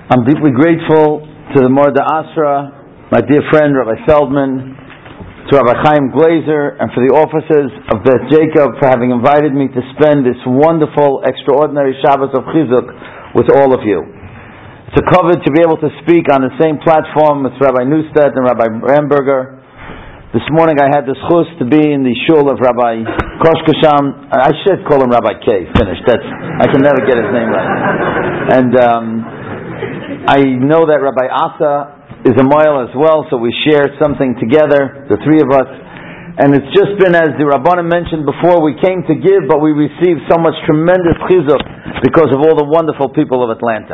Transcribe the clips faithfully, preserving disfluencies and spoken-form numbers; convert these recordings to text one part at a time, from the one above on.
I'm deeply grateful to the Morda Asra, my dear friend Rabbi Feldman, to Rabbi Chaim Glazer, and for the officers of Beth Jacob for having invited me to spend this wonderful, extraordinary Shabbos of Chizuk with all of you. It's a kavod to be able to speak on the same platform with Rabbi Neustadt and Rabbi Ramberger. This morning I had the schus to be in the shul of Rabbi Koshkasham. I should call him Rabbi K. Finished. That's I can never get his name right. And um, I know that Rabbi Asa is a moil as well, so we share something together, the three of us. And it's just been, as the Rabbanim mentioned before, we came to give, but we received so much tremendous chizuk because of all the wonderful people of Atlanta.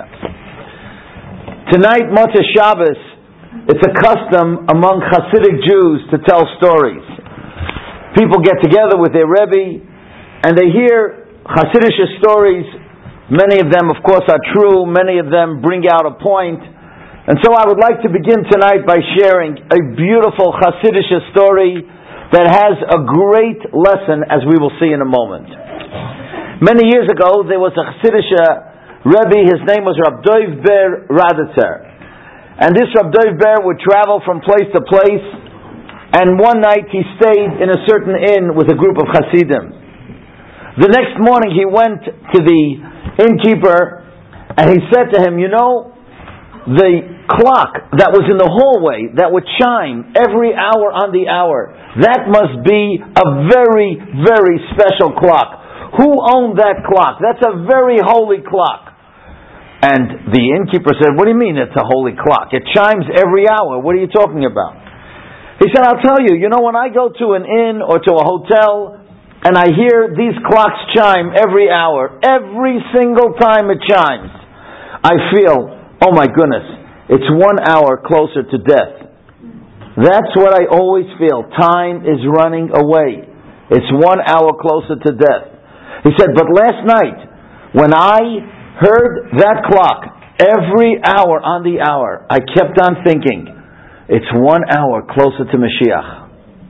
Tonight, Motzei Shabbos, it's a custom among Hasidic Jews to tell stories. People get together with their Rebbe, and they hear Hasidic stories. Many of them, of course, are true. Many of them bring out a point. And so I would like to begin tonight by sharing a beautiful Hasidic story that has a great lesson, as we will see in a moment. Many years ago, there was a Hasidic Rebbe. His name was Rab Dov Ber Raditzer. And this Rab Dov Ber would travel from place to place, and one night he stayed in a certain inn with a group of Hasidim. The next morning he went to the innkeeper, and he said to him, you know, the clock that was in the hallway that would chime every hour on the hour, that must be a very, very special clock. Who owned that clock? That's a very holy clock. And the innkeeper said, what do you mean it's a holy clock? It chimes every hour. What are you talking about? He said, I'll tell you, you know, when I go to an inn or to a hotel and I hear these clocks chime every hour, every single time it chimes, I feel, oh my goodness, it's one hour closer to death. That's what I always feel. Time is running away. It's one hour closer to death. He said, but last night, when I heard that clock, every hour on the hour, I kept on thinking, it's one hour closer to Mashiach.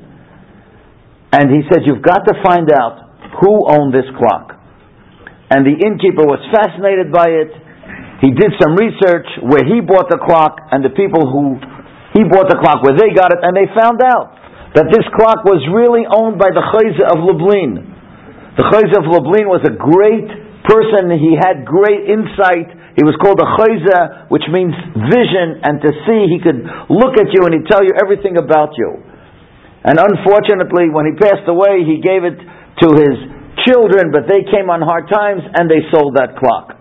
And he said, you've got to find out who owned this clock. And the innkeeper was fascinated by it. He did some research where he bought the clock and the people who he bought the clock where they got it, and they found out that this clock was really owned by the Chayza of Lublin. The Chayza of Lublin was a great person. He had great insight. He was called a Chayza, which means vision, and to see. He could look at you and he'd tell you everything about you. And unfortunately, when he passed away, he gave it to his children, but they came on hard times and they sold that clock.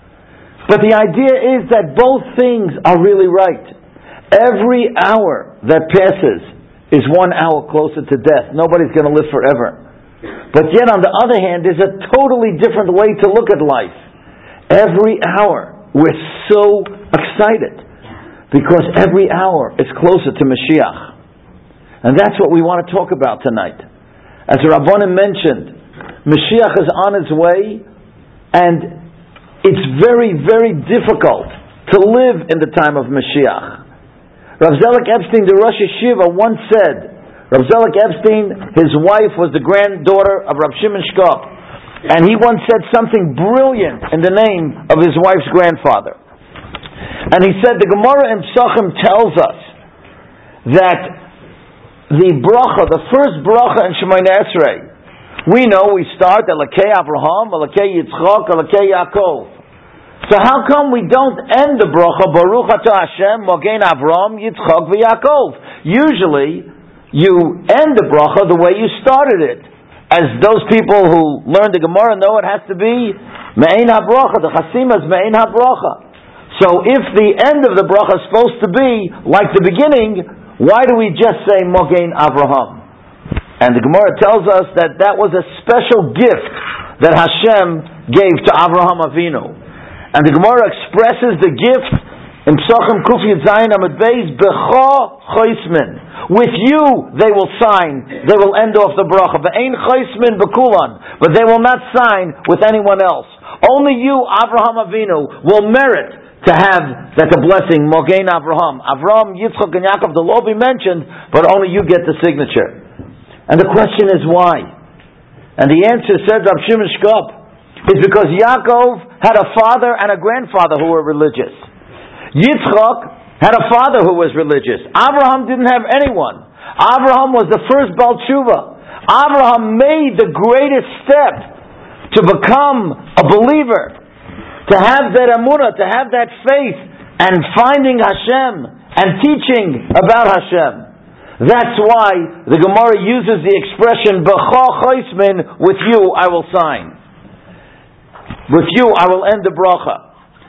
But the idea is that both things are really right. Every hour that passes is one hour closer to death. Nobody's going to live forever. But yet, on the other hand, there's a totally different way to look at life. Every hour, we're so excited because every hour is closer to Mashiach. And that's what we want to talk about tonight. As the Rabbanim mentioned, Mashiach is on his way, and it's very, very difficult to live in the time of Mashiach. Rav Zelek Epstein, the Rosh Yeshiva, once said, Rav Zelek Epstein, his wife was the granddaughter of Rav Shimon Shkop, and he once said something brilliant in the name of his wife's grandfather. And he said, the Gemara in Psachim tells us that the bracha, the first bracha in Shemoneh Esrei, we know we start Elokei Avraham, Elokei Yitzchak, Elokei Yaakov. So how come we don't end the bracha Baruch Atah Hashem, Mogen Avraham, Yitzchak, v'Yaakov? Usually, you end the bracha the way you started it. As those people who learn the Gemara know, it has to be Me'ein HaBracha. The Chasimas Me'ein HaBracha. So if the end of the bracha is supposed to be like the beginning, why do we just say Mogen Avraham? And the Gemara tells us that that was a special gift that Hashem gave to Avraham Avinu. And the Gemara expresses the gift in Psachim Kuf Yud Zayin Amud Beis, Becha Choismin. With you they will sign, they will end off the bracha. Ve'ein Choismin Bekulan. But they will not sign with anyone else. Only you, Avraham Avinu, will merit to have that the blessing, Mogen Avraham. Avraham, Yitzchak, and Yaakov, they'll all be mentioned, but only you get the signature. And the question is why? And the answer, said Rav Shimon Shkop, is because Yaakov had a father and a grandfather who were religious. Yitzchak had a father who was religious. Abraham didn't have anyone. Abraham was the first Baal Tshuva. Abraham made the greatest step to become a believer, to have that emunah, to have that faith, and finding Hashem and teaching about Hashem. That's why the Gemara uses the expression "B'cha choismin," with you I will sign. With you I will end the bracha.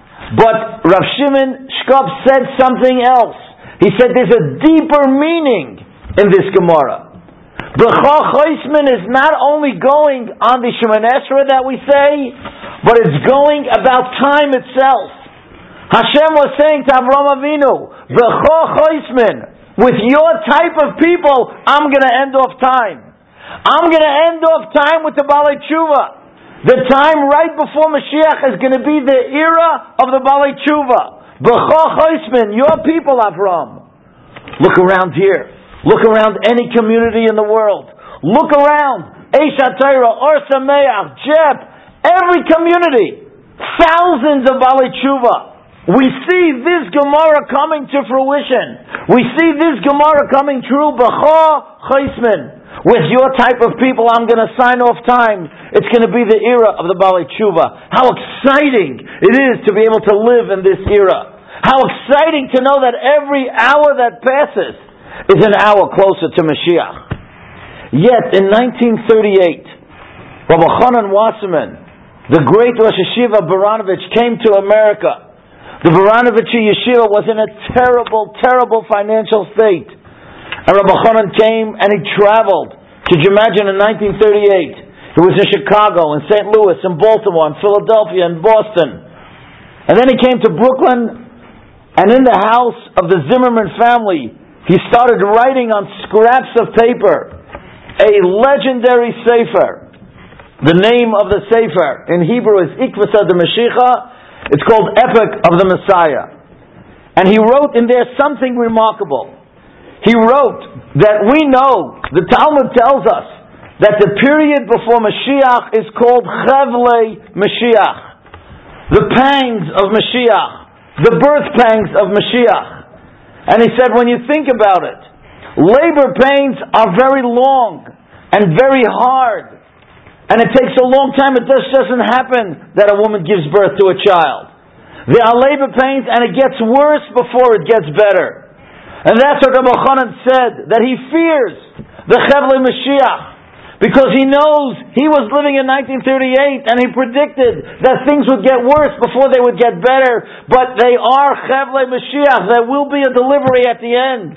But Rav Shimon Shkop said something else. He said there's a deeper meaning in this Gemara. B'cha choismin is not only going on the Shemoneh Esrei that we say, but it's going about time itself. Hashem was saying to Avraham Avinu, B'cha choismin, with your type of people, I'm going to end off time. I'm going to end off time with the Balei Tshuva. The time right before Mashiach is going to be the era of the Balei Tshuva. B'cha choismin, your people, Avraham. Look around here. Look around any community in the world. Look around. Eish HaTorah, Or Sameach, Jeb, every community. Thousands of Balei Tshuva. We see this Gemara coming to fruition. We see this Gemara coming true. B'cha choismin. With your type of people, I'm going to sign off time. It's going to be the era of the Balei Tshuva. How exciting it is to be able to live in this era. How exciting to know that every hour that passes is an hour closer to Mashiach. Yet, in nineteen thirty-eight, Rabbi Chanan Wasserman, the great Rosh Yeshiva Baranovich, came to America. The Baranovich Yeshiva was in a terrible, terrible financial state. And Rabbi Chanan came and he traveled. Could you imagine in nineteen thirty-eight? He was in Chicago, in Saint Louis, in Baltimore, in Philadelphia, in Boston. And then he came to Brooklyn, and in the house of the Zimmerman family, he started writing on scraps of paper a legendary sefer. The name of the sefer in Hebrew is Ikvasa de Mashiach. It's called Epic of the Messiah. And he wrote in there something remarkable. He wrote that we know, the Talmud tells us, that the period before Mashiach is called Chevlei Mashiach. The pangs of Mashiach. The birth pangs of Mashiach. And he said, when you think about it, labor pains are very long and very hard. And it takes a long time. It just doesn't happen that a woman gives birth to a child. There are labor pains and it gets worse before it gets better. And that's what Rabbi Chanan said, that he fears the Chevlei Mashiach. Because he knows he was living in nineteen thirty-eight and he predicted that things would get worse before they would get better. But they are Chevlei Mashiach. There will be a delivery at the end.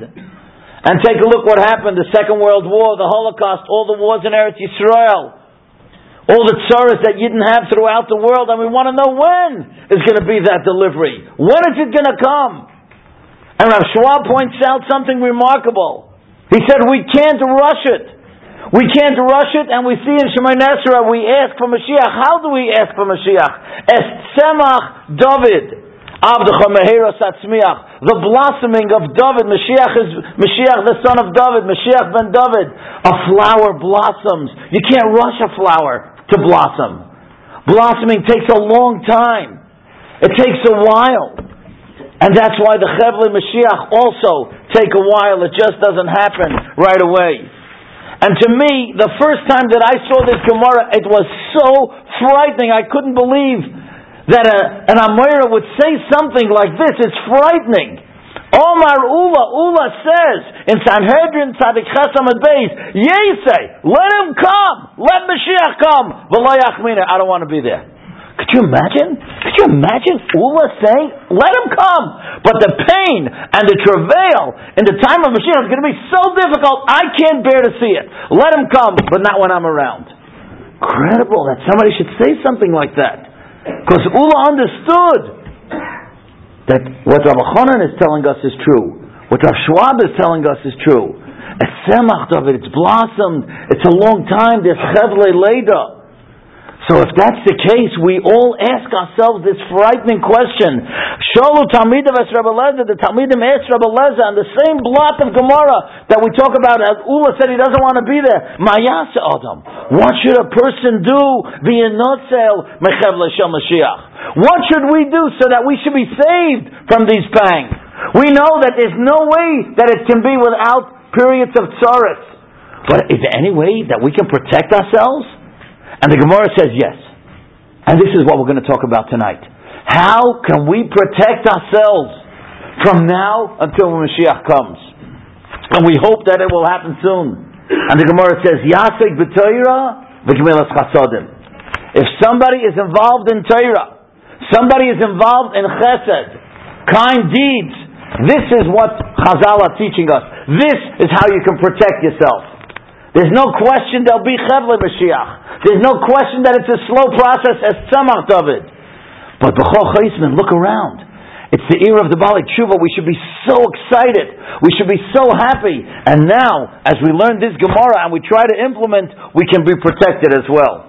And take a look what happened. The Second World War, the Holocaust, all the wars in Eretz Yisrael. All the tzaras that Yidden have throughout the world. And we want to know when is going to be that delivery. When is it going to come? And Rav Schwab points out something remarkable. He said we can't rush it. We can't rush it, and we see in Shemoneh Esrei we ask for Mashiach. How do we ask for Mashiach? Es tzemach David, Avdecha Meheros Atzmiach, the blossoming of David. Mashiach is Mashiach, the son of David. Mashiach ben David. A flower blossoms. You can't rush a flower to blossom. Blossoming takes a long time. It takes a while, and that's why the Chevlei Mashiach also take a while. It just doesn't happen right away. And to me, the first time that I saw this Gemara, it was so frightening. I couldn't believe that a, an Amora would say something like this. It's frightening. Omar Ula, Ula says in Sanhedrin Tzadik Ches Amud Beis, Yesei, let him come, let Mashiach come. V'lo yachmina, I don't want to be there. Could you imagine? Could you imagine Ula saying, let him come? But the pain and the travail in the time of Mashiach is going to be so difficult, I can't bear to see it. Let him come, but not when I'm around. Incredible that somebody should say something like that. Because Ula understood that what Rabbi Chanan is telling us is true. What Rav Schwab is telling us is true. It's semach David, it's blossomed, it's a long time, there's Chevlei Leida. So if that's the case, we all ask ourselves this frightening question. Shalu Talmidim es Rabbi Lezer, the Talmidim asked Rabbi Lezer on the same blot of Gemara that we talk about, as Ula said he doesn't want to be there. Mayasa Adam. What should a person do? V'yenotzel mechev l'shel Mashiach. What should we do so that we should be saved from these pangs? We know that there's no way that it can be without periods of tzaras. But is there any way that we can protect ourselves? And the Gemara says yes. And this is what we're going to talk about tonight. How can we protect ourselves from now until Mashiach comes? And we hope that it will happen soon. And the Gemara says, Yasek b'Torah v'gemilas chasadim. If somebody is involved in Torah, somebody is involved in chesed, kind deeds, this is what Chazal are teaching us. This is how you can protect yourself. There's no question there'll be Chevle Mashiach. There's no question that it's a slow process as Tzemach David. But B'chol Chaisman, look around. It's the era of the Baalei Tshuva. We should be so excited. We should be so happy. And now, as we learn this Gemara and we try to implement, we can be protected as well.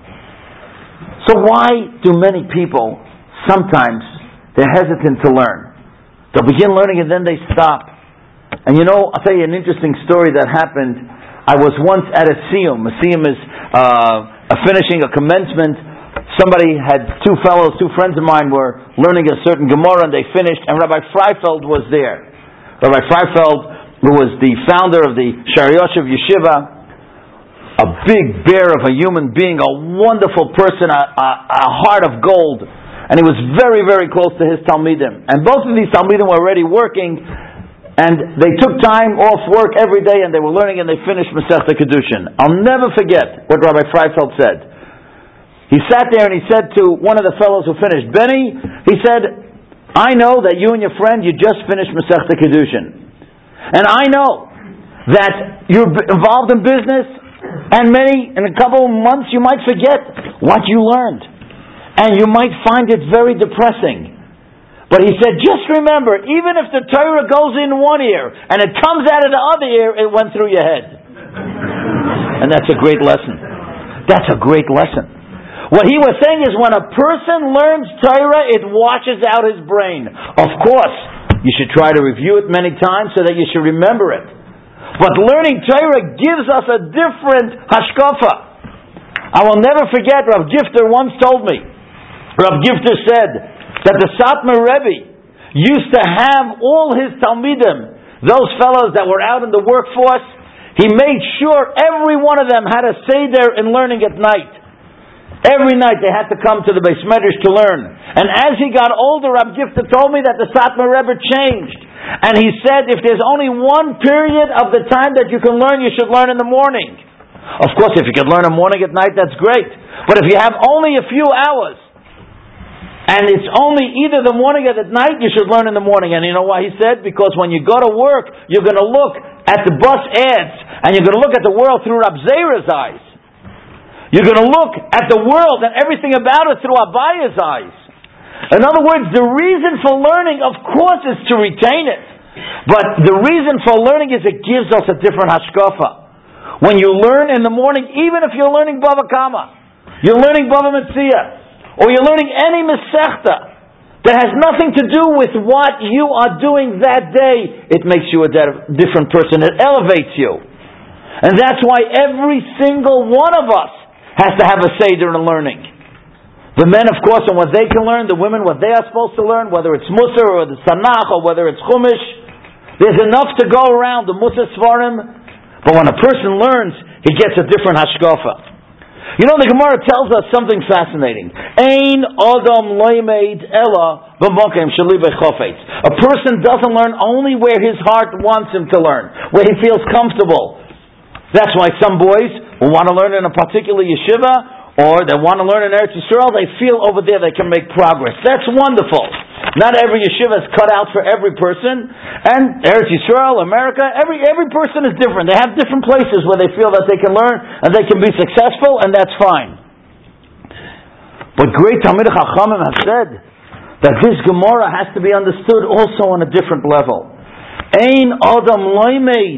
So why do many people, sometimes, they're hesitant to learn? They'll begin learning and then they stop. And you know, I'll tell you an interesting story that happened. I was once at a siyum. A siyum is uh, a finishing, a commencement. Somebody had two fellows, two friends of mine were learning a certain Gemara and they finished, and Rabbi Freifeld was there. Rabbi Freifeld, who was the founder of the Shari Yoshev Yeshiva, a big bear of a human being, a wonderful person, a, a, a heart of gold. And he was very, very close to his Talmidim. And both of these Talmidim were already working, and they took time off work every day, and they were learning, and they finished Masechta Kedushin. I'll never forget what Rabbi Freifeld said. He sat there and he said to one of the fellows who finished, Benny, he said, I know that you and your friend, you just finished Masechta Kedushin. And I know that you're involved in business, and many, in a couple of months, you might forget what you learned. And you might find it very depressing. But he said, just remember, even if the Torah goes in one ear and it comes out of the other ear, it went through your head. And that's a great lesson. That's a great lesson. What he was saying is when a person learns Torah, it washes out his brain. Of course, you should try to review it many times so that you should remember it. But learning Torah gives us a different hashkafa. I will never forget, Rav Gifter once told me, Rav Gifter said that the Satmar Rebbe used to have all his Talmidim, those fellows that were out in the workforce, he made sure every one of them had a seder in learning at night. Every night they had to come to the Beis Medrash to learn. And as he got older, Rav Gifter told me that the Satmar Rebbe changed. And he said, if there's only one period of the time that you can learn, you should learn in the morning. Of course, if you could learn in the morning at night, that's great. But if you have only a few hours, and it's only either the morning or the night, you should learn in the morning. And you know why he said? Because when you go to work, you're going to look at the bus ads, and you're going to look at the world through Rab Zera's eyes. You're going to look at the world and everything about it through Abaya's eyes. In other words, the reason for learning, of course, is to retain it. But the reason for learning is it gives us a different hashkafa. When you learn in the morning, even if you're learning Bava Kama, you're learning Bava Metzia, or you're learning any Masechta that has nothing to do with what you are doing that day, it makes you a different person. It elevates you. And that's why every single one of us has to have a seder in learning. The men, of course, and what they can learn, the women, what they are supposed to learn, whether it's Musar or the Tanakh or whether it's Chumash. There's enough to go around, the Musar Svarim. But when a person learns, he gets a different hashkafa. You know, the Gemara tells us something fascinating. Ein Adam loimed ella b'mokem sheli b'chofetz. A person doesn't learn only where his heart wants him to learn, where he feels comfortable. That's why some boys who want to learn in a particular yeshiva, or they want to learn in Eretz Yisrael, they feel over there they can make progress. That's wonderful. Not every yeshiva is cut out for every person. And Eretz Yisrael, America, every every person is different. They have different places where they feel that they can learn and they can be successful, and that's fine. But great Talmidei Chachamim have said that this Gemara has to be understood also on a different level. Ein Adam loimed.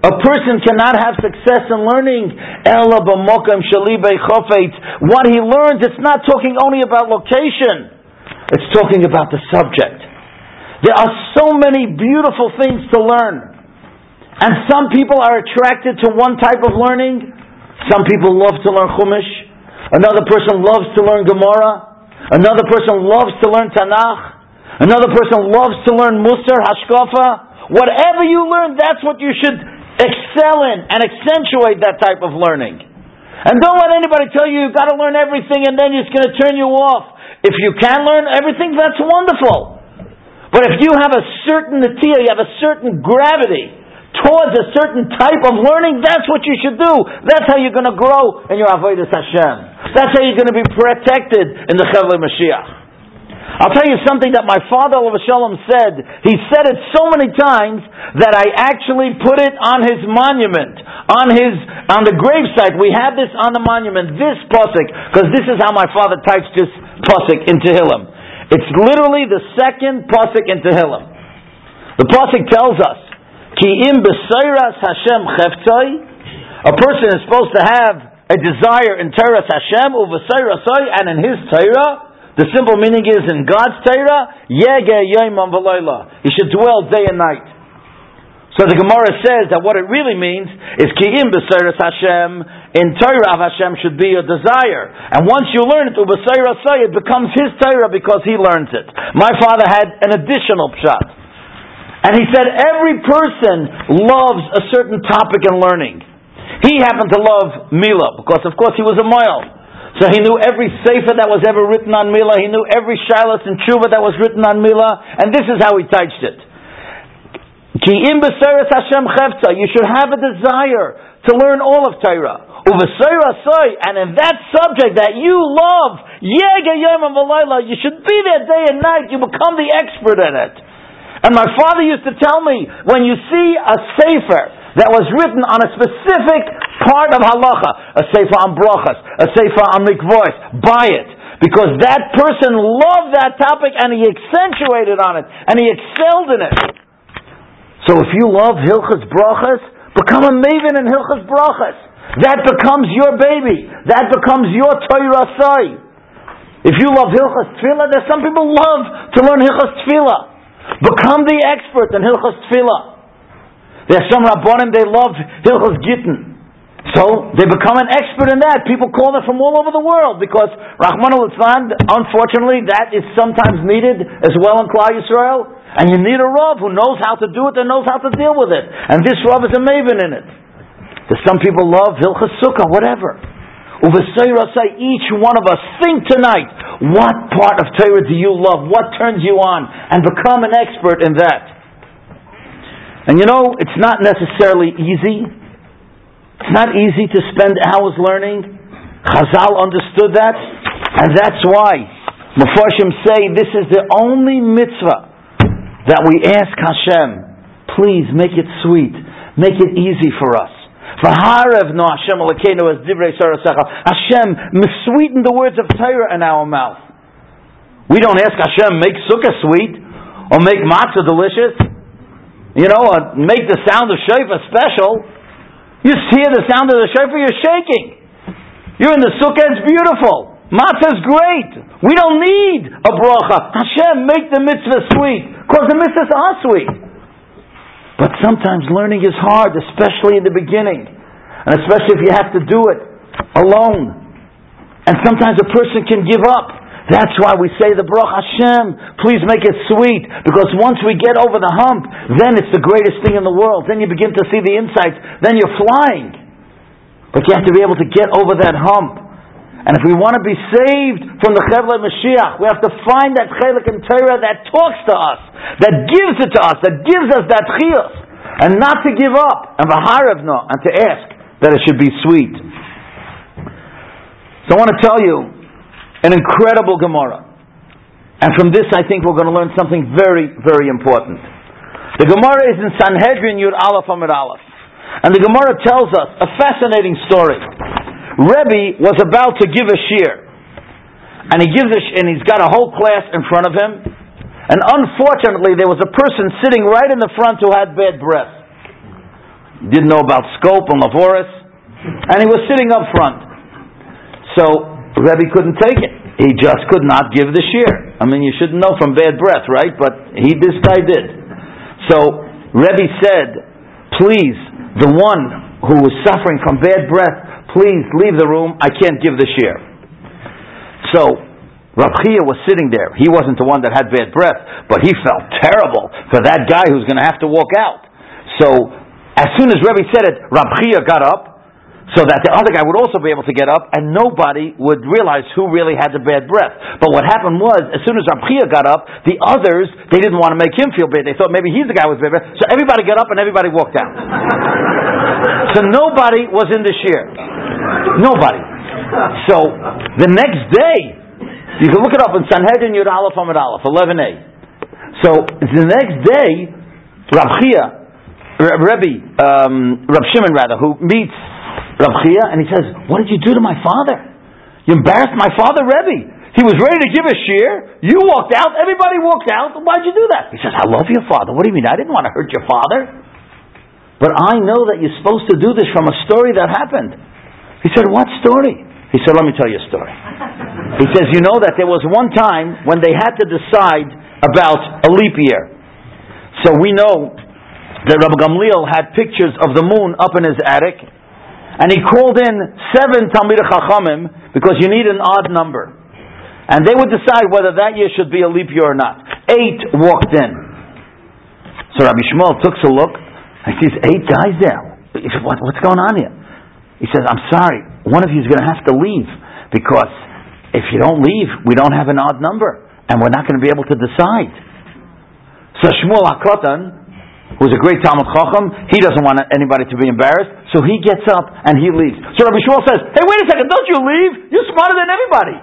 A person cannot have success in learning Ela b'mokem sheli b'chofetz. What he learns, it's not talking only about location. It's talking about the subject. There are so many beautiful things to learn. And some people are attracted to one type of learning. Some people love to learn Chumash. Another person loves to learn Gemara. Another person loves to learn Tanakh. Another person loves to learn Musar, Hashkafa. Whatever you learn, that's what you should excel in and accentuate that type of learning. And don't let anybody tell you you've got to learn everything and then it's going to turn you off. If you can learn everything, that's wonderful. But if you have a certain natiyah, you have a certain gravity towards a certain type of learning, that's what you should do. That's how you're going to grow in your avodas Hashem. That's how you're going to be protected in the Chevlei Mashiach. I'll tell you something that my father, Olav Shalom, said. He said it so many times that I actually put it on his monument, on his on the gravesite. We have this on the monument, this pasuk, because this is how my father types this pasuk in Tehillim. It's literally the second pasuk in Tehillim. The pasuk tells us, Ki im b'seiras Hashem cheftzai. A person is supposed to have a desire in Torah Hashem, u'v'seirasai, and in his Torah. The simple meaning is, in God's Torah, yege yoimam v'layla. He should dwell day and night. So the Gemara says that what it really means is ki im b'seiras Hashem. In Torah of Hashem should be a desire, and once you learn it, u'v'seirasai, it becomes his Torah because he learns it. My father had an additional pshat. And he said every person loves a certain topic in learning. He happened to love Milah, because of course he was a Moel. So he knew every sefer that was ever written on Milah. He knew every shilas and tshuva that was written on Milah. And this is how he typed it. Ki im b'seiras Hashem chefta. You should have a desire to learn all of Torah. U'v'seirasai. And in that subject that you love, yege yomam v'layla, you should be there day and night. You become the expert in it. And my father used to tell me, when you see a sefer that was written on a specific part of halacha, a sefer on brachas, a sefer on mikvos, buy it. Because that person loved that topic and he accentuated on it, and he excelled in it. So if you love Hilchas Brachas, become a maven in Hilchas Brachas. That becomes your baby. That becomes your Torah Sai. If you love Hilchas Tefillah, there's some people love to learn Hilchas Tefillah. Become the expert in Hilchas Tefillah. There's some Rabbonim, they love Hilchas Gittin. So they become an expert in that. People call them from all over the world because Rahman al-Litzlan, unfortunately, that is sometimes needed as well in Klal Yisrael. And you need a Rav who knows how to do it and knows how to deal with it. And this Rav is a maven in it. There's some people love Hilchas Sukkah, whatever. Uv'seirasai, each one of us, think tonight, what part of Torah do you love? What turns you on? And become an expert in that. And you know, it's not necessarily easy. It's not easy to spend hours learning. Chazal understood that, and that's why Mefarshim say this is the only mitzvah that we ask Hashem, please make it sweet, make it easy for us. V'harevno Hashem Elokeinu as divrei sarasecha. Hashem, sweeten the words of Torah in our mouth. We don't ask Hashem, make sukkah sweet, or make matzah delicious. You know, uh, make the sound of shofar special. You hear the sound of the shofar, you're shaking. You're in the sukkah, it's beautiful. Matzah is great. We don't need a bracha. Hashem, make the mitzvah sweet, because the mitzvahs are sweet. But sometimes learning is hard, especially in the beginning, and especially if you have to do it alone. And sometimes a person can give up. That's why we say the Baruch Hashem, please make it sweet, because once we get over the hump, then it's the greatest thing in the world. Then you begin to see the insights, then you're flying. But you have to be able to get over that hump. And if we want to be saved from the Chevlei Mashiach, we have to find that Chelik in Torah that talks to us, that gives it to us, that gives us that chiyus, and not to give up, and v'harevno, and to ask that it should be sweet. So I want to tell you an incredible Gemara. And from this I think we're going to learn something very, very important. The Gemara is in Sanhedrin Yud Aleph Amud Aleph. And the Gemara tells us a fascinating story. Rebbe was about to give a shir. And he gives a sh- and he's got a whole class in front of him. And unfortunately there was a person sitting right in the front who had bad breath. didn't know about scope and Lavoris, and he was sitting up front. So Rebbe couldn't take it. He just could not give the shear. I mean, you shouldn't know from bad breath, right? But he, this guy did. So Rebbe said, please, the one who was suffering from bad breath, please leave the room. I can't give the shear. So Rav Chia was sitting there. He wasn't the one that had bad breath, but he felt terrible for that guy who's going to have to walk out. So as soon as Rebbe said it, Rav Chia got up, so that the other guy would also be able to get up, and nobody would realize who really had the bad breath. But what happened was, as soon as Rav Chia got up, the others, they didn't want to make him feel bad. They thought maybe he's the guy with bad breath. So everybody got up and everybody walked out. So nobody was in the shir. Nobody. So the next day, you can look it up in Sanhedrin Yud Aleph Amud Aleph, eleven A. So the next day, Rav Chia, Rebbe, um, Rav Shimon rather, who meets Rav Chia, and he says, what did you do to my father? You embarrassed my father, Rebbe. He was ready to give a shear. You walked out. Everybody walked out. Why'd you do that? He says, I love your father. What do you mean? I didn't want to hurt your father. But I know that you're supposed to do this from a story that happened. He said, what story? He said, let me tell you a story. He says, you know that there was one time when they had to decide about a leap year. So we know that Rabbi Gamliel had pictures of the moon up in his attic, and he called in seven Talmidei Chachamim because you need an odd number. And they would decide whether that year should be a leap year or not. Eight walked in. So Rabbi Shmuel took a look, and he sees eight guys there. He said, what, what's going on here? He says, I'm sorry, one of you is going to have to leave, because if you don't leave, we don't have an odd number, and we're not going to be able to decide. So Shmuel HaKatan, who's a great Talmud Chacham, he doesn't want anybody to be embarrassed, so he gets up and he leaves. So Rabbi Shmuel says, hey, wait a second, don't you leave? You're smarter than everybody.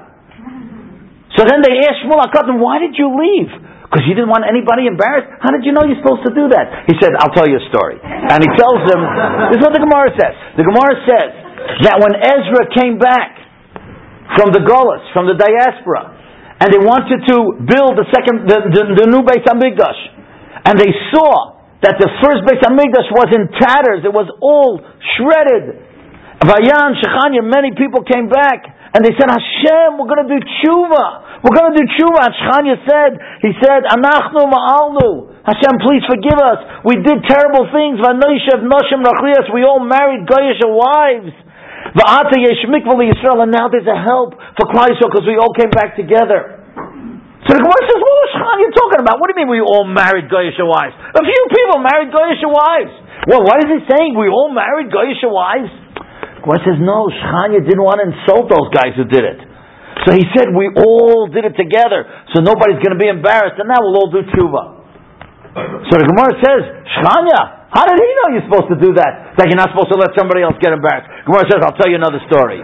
So then they asked Shmuel HaKatan, why did you leave? Because you didn't want anybody embarrassed? How did you know you're supposed to do that? He said, I'll tell you a story. And he tells them, this is what the Gemara says. The Gemara says that when Ezra came back from the Golos, from the diaspora, and they wanted to build the second, the, the, the new Beis HaMikdash, and they saw that the first Beis HaMikdash was in tatters, it was all shredded. Vayan, Shechanya, many people came back, and they said, Hashem, we're going to do tshuva. We're going to do tshuva. And Shechanya said, he said, Anachnu ma'alnu. Hashem, please forgive us. We did terrible things. Vanoishev noshim rachlias. We all married Goyish wives. Va'ata yesh mikvah Yisrael. And now there's a help for Klal Yisrael because we all came back together. So the Gemara says, what was Shechanya talking about? What do you mean we all married Goyish wives? A few people married Goyish wives. Well, what is he saying? We all married Goyish wives? The Gemara says, no, Shechanya didn't want to insult those guys who did it. So he said, we all did it together, so nobody's going to be embarrassed, and now we'll all do tshuva. So the Gemara says, Shechanya, how did he know you're supposed to do that? That you're not supposed to let somebody else get embarrassed. The Gemara says, I'll tell you another story.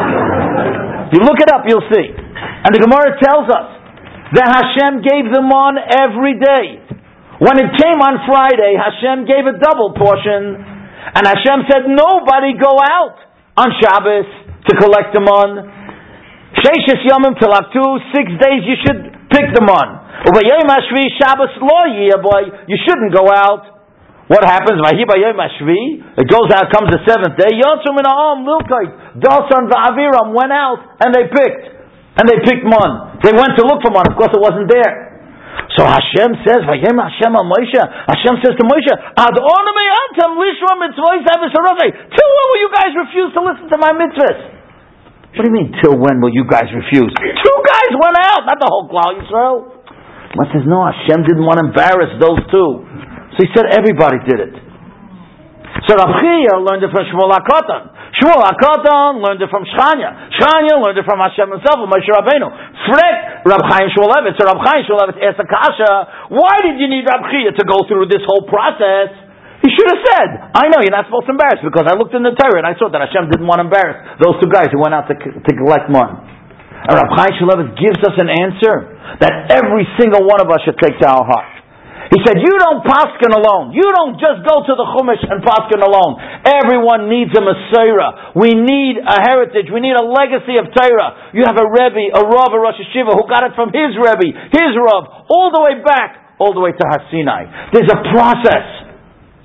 If you look it up, you'll see. And the Gemara tells us that Hashem gave them on every day. When it came on Friday, Hashem gave a double portion, and Hashem said, nobody go out on Shabbos to collect them on. Sheishes Yomim Tilaktu, six days you should pick them on. Ubayom Hashvi Shabbos lo boy, you shouldn't go out. What happens? Vahi bayom Hashvi, it goes out, comes the seventh day. Yotzu min ha'am lilkait, Dasan va'aviram went out and they picked, and they picked mon. They went to look for mon. Of course, it wasn't there. So Hashem says, Vayem Hashem al Moshe. Hashem says to Moshe, Ad oname atam lishma mitzvos avisarovei. Till when will you guys refuse to listen to my mitzvahs? What do you mean, till when will you guys refuse? Two guys went out, not the whole Klal Yisrael. One says, no, Hashem didn't want to embarrass those two. So he said everybody did it. So Rav Chia learned it from Shmuel HaKatan. Shmuel HaKatan learned it from Shechanya. Shechanya learned it from Hashem himself, from Moshe Rabbeinu. Fret Rab Chaim Shmulevitz. So Rab Chaim Shmulevitz asked the Kasha, why did you need Rab Chia to go through this whole process? He should have said, I know you're not supposed to embarrass because I looked in the Torah and I saw that Hashem didn't want to embarrass those two guys who went out to, to collect money. And Rab Chaim Shmulevitz gives us an answer that every single one of us should take to our heart. He said, you don't paskin alone. You don't just go to the Chumash and paskin alone. Everyone needs a Messiah. We need a heritage. We need a legacy of Torah. You have a Rebbe, a Rav, a Rosh Hashiva who got it from his Rebbe, his Rav, all the way back, all the way to Har Sinai. There's a process.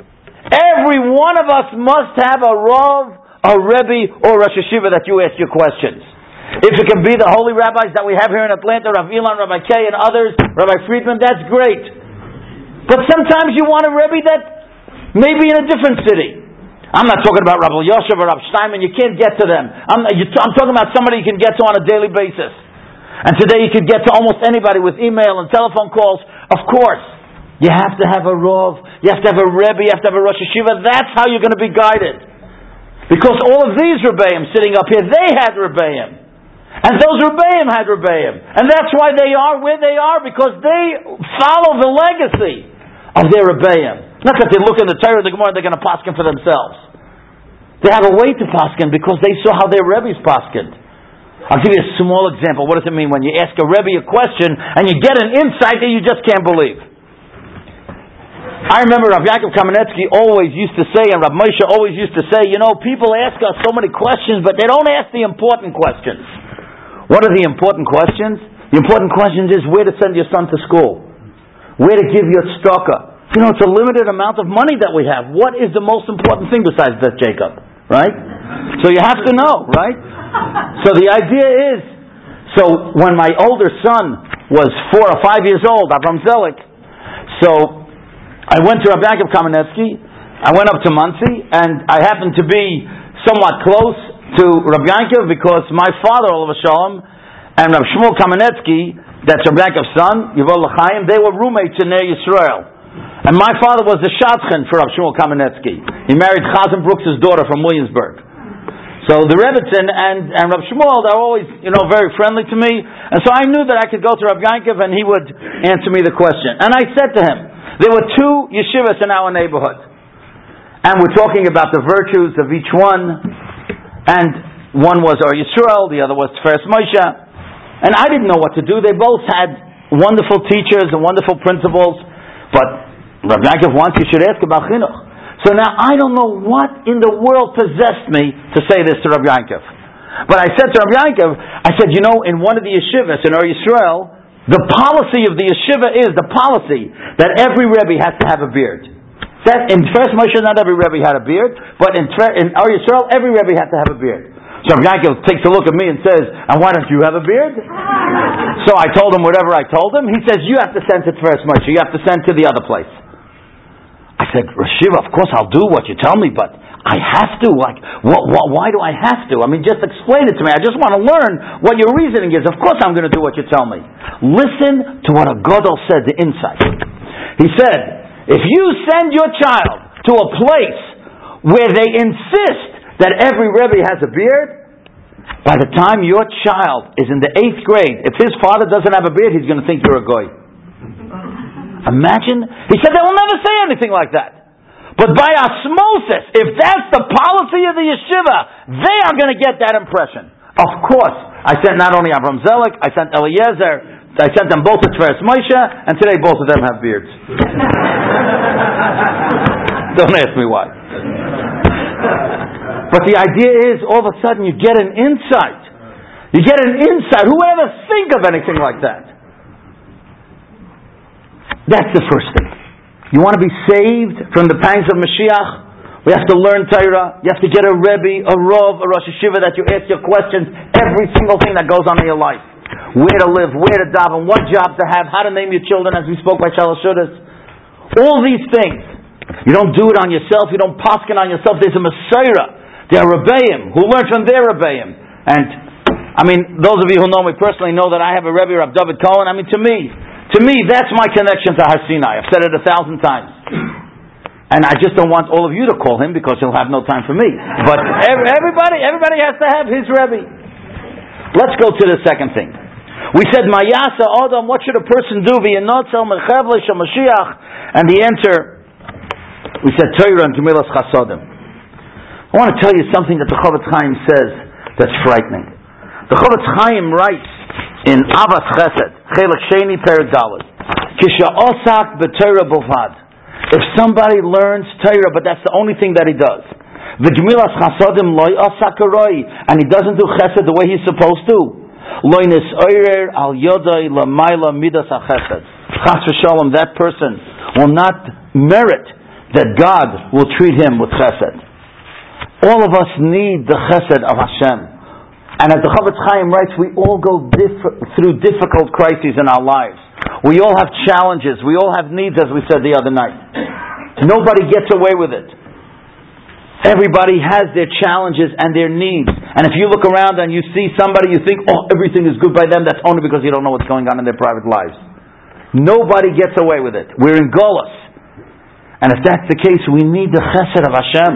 Every one of us must have a Rav, a Rebbe, or Rosh Yeshiva that you ask your questions. If it can be the holy rabbis that we have here in Atlanta, Rav Ilan, Rabbi Kay, and others, Rabbi Friedman, that's great. But sometimes you want a Rebbe that may be in a different city. I'm not talking about Rabbi Yosef or Rabbi Steinman. You can't get to them. I'm, I'm talking about somebody you can get to on a daily basis. And today you can get to almost anybody with email and telephone calls. Of course, you have to have a Rav, you have to have a Rebbe, you have to have a Rosh Yeshiva. That's how you're going to be guided. Because all of these Rebbeim sitting up here, they had Rebbeim. And those Rebbeim had Rebbeim. And that's why they are where they are, because they follow the legacy of their Rebbeim. Not that they look in the Torah, the Gemara, they're going to paskin for themselves. They have a way to paskin because they saw how their Rebbe's paskined. I'll give you a small example. What does it mean when you ask a Rebbe a question and you get an insight that you just can't believe? I remember Rav Yaakov Kamenetsky always used to say, and Rav Moshe always used to say, you know, people ask us so many questions, but they don't ask the important questions. What are the important questions? The important questions is where to send your son to school, where to give your tzedakah. You know, it's a limited amount of money that we have. What is the most important thing besides that, Jacob? Right? So you have to know, right? So the idea is, so when my older son was four or five years old, Avram Zelik, so I went to Rabbi Yaakov Kamenetsky, I went up to Monsey, and I happened to be somewhat close to Rabbi Yaakov because my father, Olav Shalom, and Rabbi Shmuel Kamenetsky, that's Rabbi Yaakov's son, Yevol L'chaim, they were roommates in Ner Yisrael. And my father was the shadchan for Rav Shmuel Kamenetsky. He married Chazan Brooks' daughter from Williamsburg. So the Rebbitzin and, and Rav Shmuel, they're always, you know, very friendly to me. And so I knew that I could go to Rav Yankov and he would answer me the question. And I said to him, there were two yeshivas in our neighborhood. And we're talking about the virtues of each one. And one was Or Yisrael, the other was Tiferes Moshe. And I didn't know what to do. They both had wonderful teachers and wonderful principals. But Rav Yaakov wants you should ask about chinuch. So now I don't know what in the world possessed me to say this to Rav Yaakov. But I said to Rav Yaakov, I said, you know, in one of the yeshivas in Or Yisrael, the policy of the yeshiva is the policy that every Rebbe has to have a beard. That in Tiferes Moshe, not every Rebbe had a beard, but in, in Or Yisrael, every Rebbe had to have a beard. So Rav Yaakov takes a look at me and says, and why don't you have a beard? So I told him whatever I told him. He says, you have to send to Tiferes Moshe. You have to send to the other place. I said, Rashiva, of course I'll do what you tell me, but I have to. Like, what, what, why do I have to? I mean, just explain it to me. I just want to learn what your reasoning is. Of course I'm going to do what you tell me. Listen to what a Gadol said, the insight. He said, if you send your child to a place where they insist that every Rebbe has a beard, by the time your child is in the eighth grade, if his father doesn't have a beard, he's going to think you're a goy. Imagine. He said they will never say anything like that. But by osmosis, if that's the policy of the yeshiva, they are going to get that impression. Of course, I sent not only Avram Zelik, I sent Eliezer, I sent them both to Tiferes Moshe, and today both of them have beards. Don't ask me why. But the idea is, all of a sudden you get an insight. You get an insight. Who would ever think of anything like that? That's the first thing. You want to be saved from the pangs of Mashiach? We have to learn Torah. You have to get a Rebbe, a Rav, a Rosh Yeshiva that you ask your questions. Every single thing that goes on in your life. Where to live, where to daven, what job to have, how to name your children, as we spoke by Shalosh Shudas. All these things. You don't do it on yourself. You don't paskin on yourself. There's a Messiah. There are Rebbeim who learn from their Rebbeim. And, I mean, those of you who know me personally know that I have a Rebbe, Rav David Cohen. I mean, to me, to me, that's my connection to Har Sinai. I've said it a thousand times. And I just don't want all of you to call him because he'll have no time for me. But everybody, everybody has to have his Rebbe. Let's go to the second thing. We said, Mayasa Adam, what should a person do? And the answer, we said, Torah and Gemilas Chasodim. I want to tell you something that the Chofetz Chaim says that's frightening. The Chofetz Chaim writes in Avas Chesed, Chelik Sheni Perek Daled, Kisha Osak B'Torah Bovad. If somebody learns Torah, but that's the only thing that he does, V'Gemilas Chasodim Loi Osak Aroi, and he doesn't do Chesed the way he's supposed to, Loi Nis'oirer Al Yodai L'Mayla Midas HaChesed. Chas v'Shalom, that person will not merit that God will treat him with chesed. All of us need the chesed of Hashem. And as the Chofetz Chaim writes, we all go diff- through difficult crises in our lives. We all have challenges. We all have needs, as we said the other night. Nobody gets away with it. Everybody has their challenges and their needs. And if you look around and you see somebody, you think, oh, everything is good by them, that's only because you don't know what's going on in their private lives. Nobody gets away with it. We're in Golus. And if that's the case, we need the chesed of Hashem.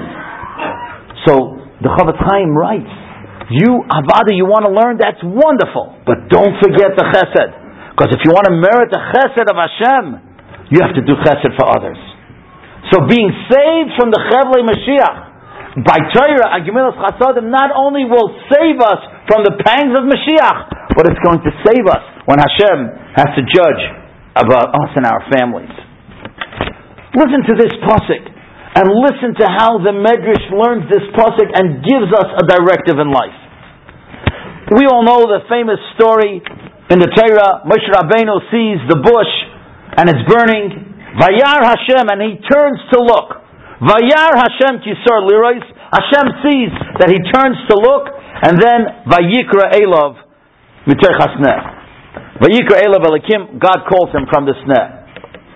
So, the Chofetz Chaim writes, you, Avada, you want to learn? That's wonderful. But don't forget the chesed. Because if you want to merit the chesed of Hashem, you have to do chesed for others. So being saved from the Chevlei Mashiach, by Torah and Gemilas Chasadim, not only will save us from the pangs of Mashiach, but it's going to save us when Hashem has to judge about us and our families. Listen to this pasuk, and listen to how the Medrash learns this pasuk and gives us a directive in life. We all know the famous story in the Torah. Moshe Rabbeinu sees the bush and it's burning. Vayar Hashem, and he turns to look. Vayar Hashem kisor lirois. Hashem sees that he turns to look, and then Vayikra Elav miter chasneh. Vayikra Elav Elikim. God calls him from the sneh.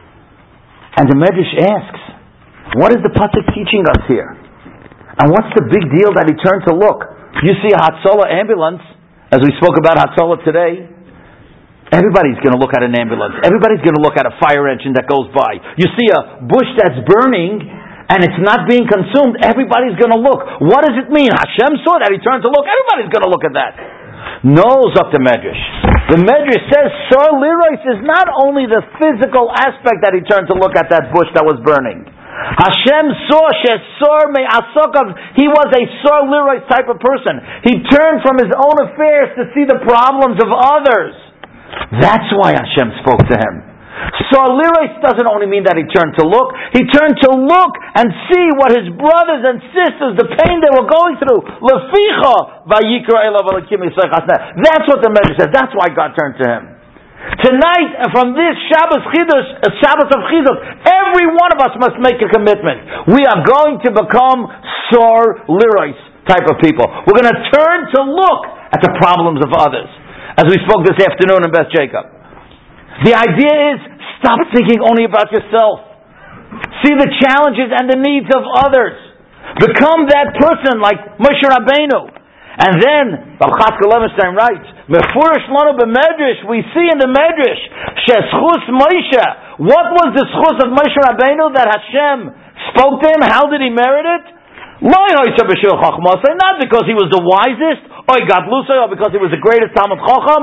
And the Medrash asks, what is the pasuk teaching us here? And what's the big deal that he turned to look? You see a Hatzalah ambulance, as we spoke about Hatzalah today. Everybody's going to look at an ambulance. Everybody's going to look at a fire engine that goes by. You see a bush that's burning and it's not being consumed. Everybody's going to look. What does it mean? Hashem saw that. He turned to look. Everybody's going to look at that. Knows up the Medrash. The Medrash says Sor Lirois is not only the physical aspect that he turned to look at that bush that was burning. Hashem saw Shesor Me Asokav. He was a Sor Lirois type of person. He turned from his own affairs to see the problems of others. That's why Hashem spoke to him. So Lirois doesn't only mean that he turned to look. He turned to look and see what his brothers and sisters, the pain they were going through. That's what the Medrash says. That's why God turned to him. Tonight, and from this Shabbos Chidush, a Shabbos of Chizuk, every one of us must make a commitment. We are going to become Sor Lirois type of people. We're going to turn to look at the problems of others. As we spoke this afternoon in Beth Jacob. The idea is, stop thinking only about yourself. See the challenges and the needs of others. Become that person like Moshe Rabbeinu. And then, Rav Chatzkel Levenstein writes, Mefurish Lanu b'Medrash, we see in the Medrash, Sheschus Moshe. What was the schus of Moshe Rabbeinu that Hashem spoke to him? How did he merit it? Not because he was the wisest, or because he was the greatest Talmud Chacham,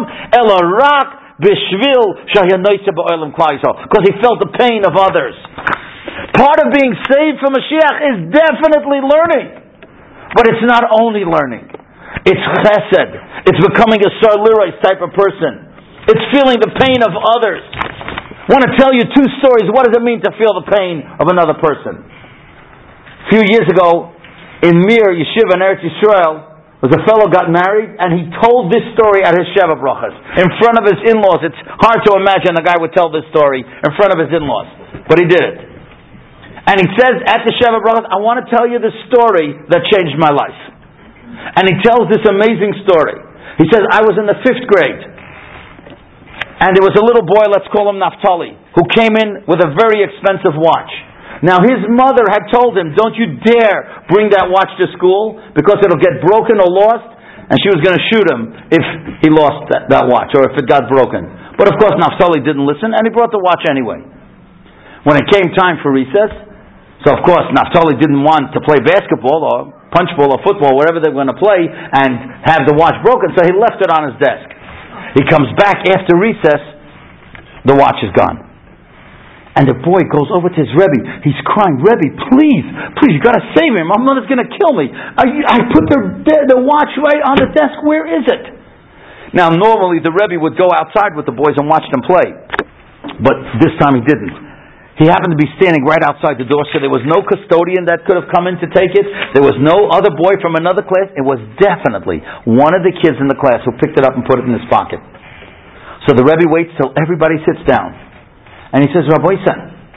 because he felt the pain of others. Part of being saved from Mashiach is definitely learning. But it's not only learning. It's chesed. It's becoming a Sor Lirois type of person. It's feeling the pain of others. I want to tell you two stories. What does it mean to feel the pain of another person? A few years ago, in Mir Yeshiva in Eretz Yisrael, was a fellow got married, and he told this story at his Sheva Brachas in front of his in-laws. It's hard to imagine a guy would tell this story in front of his in-laws, but he did it. And he says at the Sheva Brachas, I want to tell you the story that changed my life. And he tells this amazing story. He says, I was in the fifth grade, and there was a little boy, let's call him Naftali, who came in with a very expensive watch. Now his mother had told him, don't you dare bring that watch to school because it'll get broken or lost, and she was going to shoot him if he lost that, that watch or if it got broken. But of course Naftali didn't listen and he brought the watch anyway. When it came time for recess, so of course Naftali didn't want to play basketball or punchball or football, whatever they were going to play, and have the watch broken, so he left it on his desk. He comes back after recess, the watch is gone. And the boy goes over to his Rebbe. He's crying, Rebbe, please, please, you got to save him. My mother's going to kill me. I, I put the, the the watch right on the desk. Where is it? Now, normally the Rebbe would go outside with the boys and watch them play, but this time he didn't. He happened to be standing right outside the door, so there was no custodian that could have come in to take it. There was no other boy from another class. It was definitely one of the kids in the class who picked it up and put it in his pocket. So the Rebbe waits till everybody sits down. And he says, Rabbi Isa,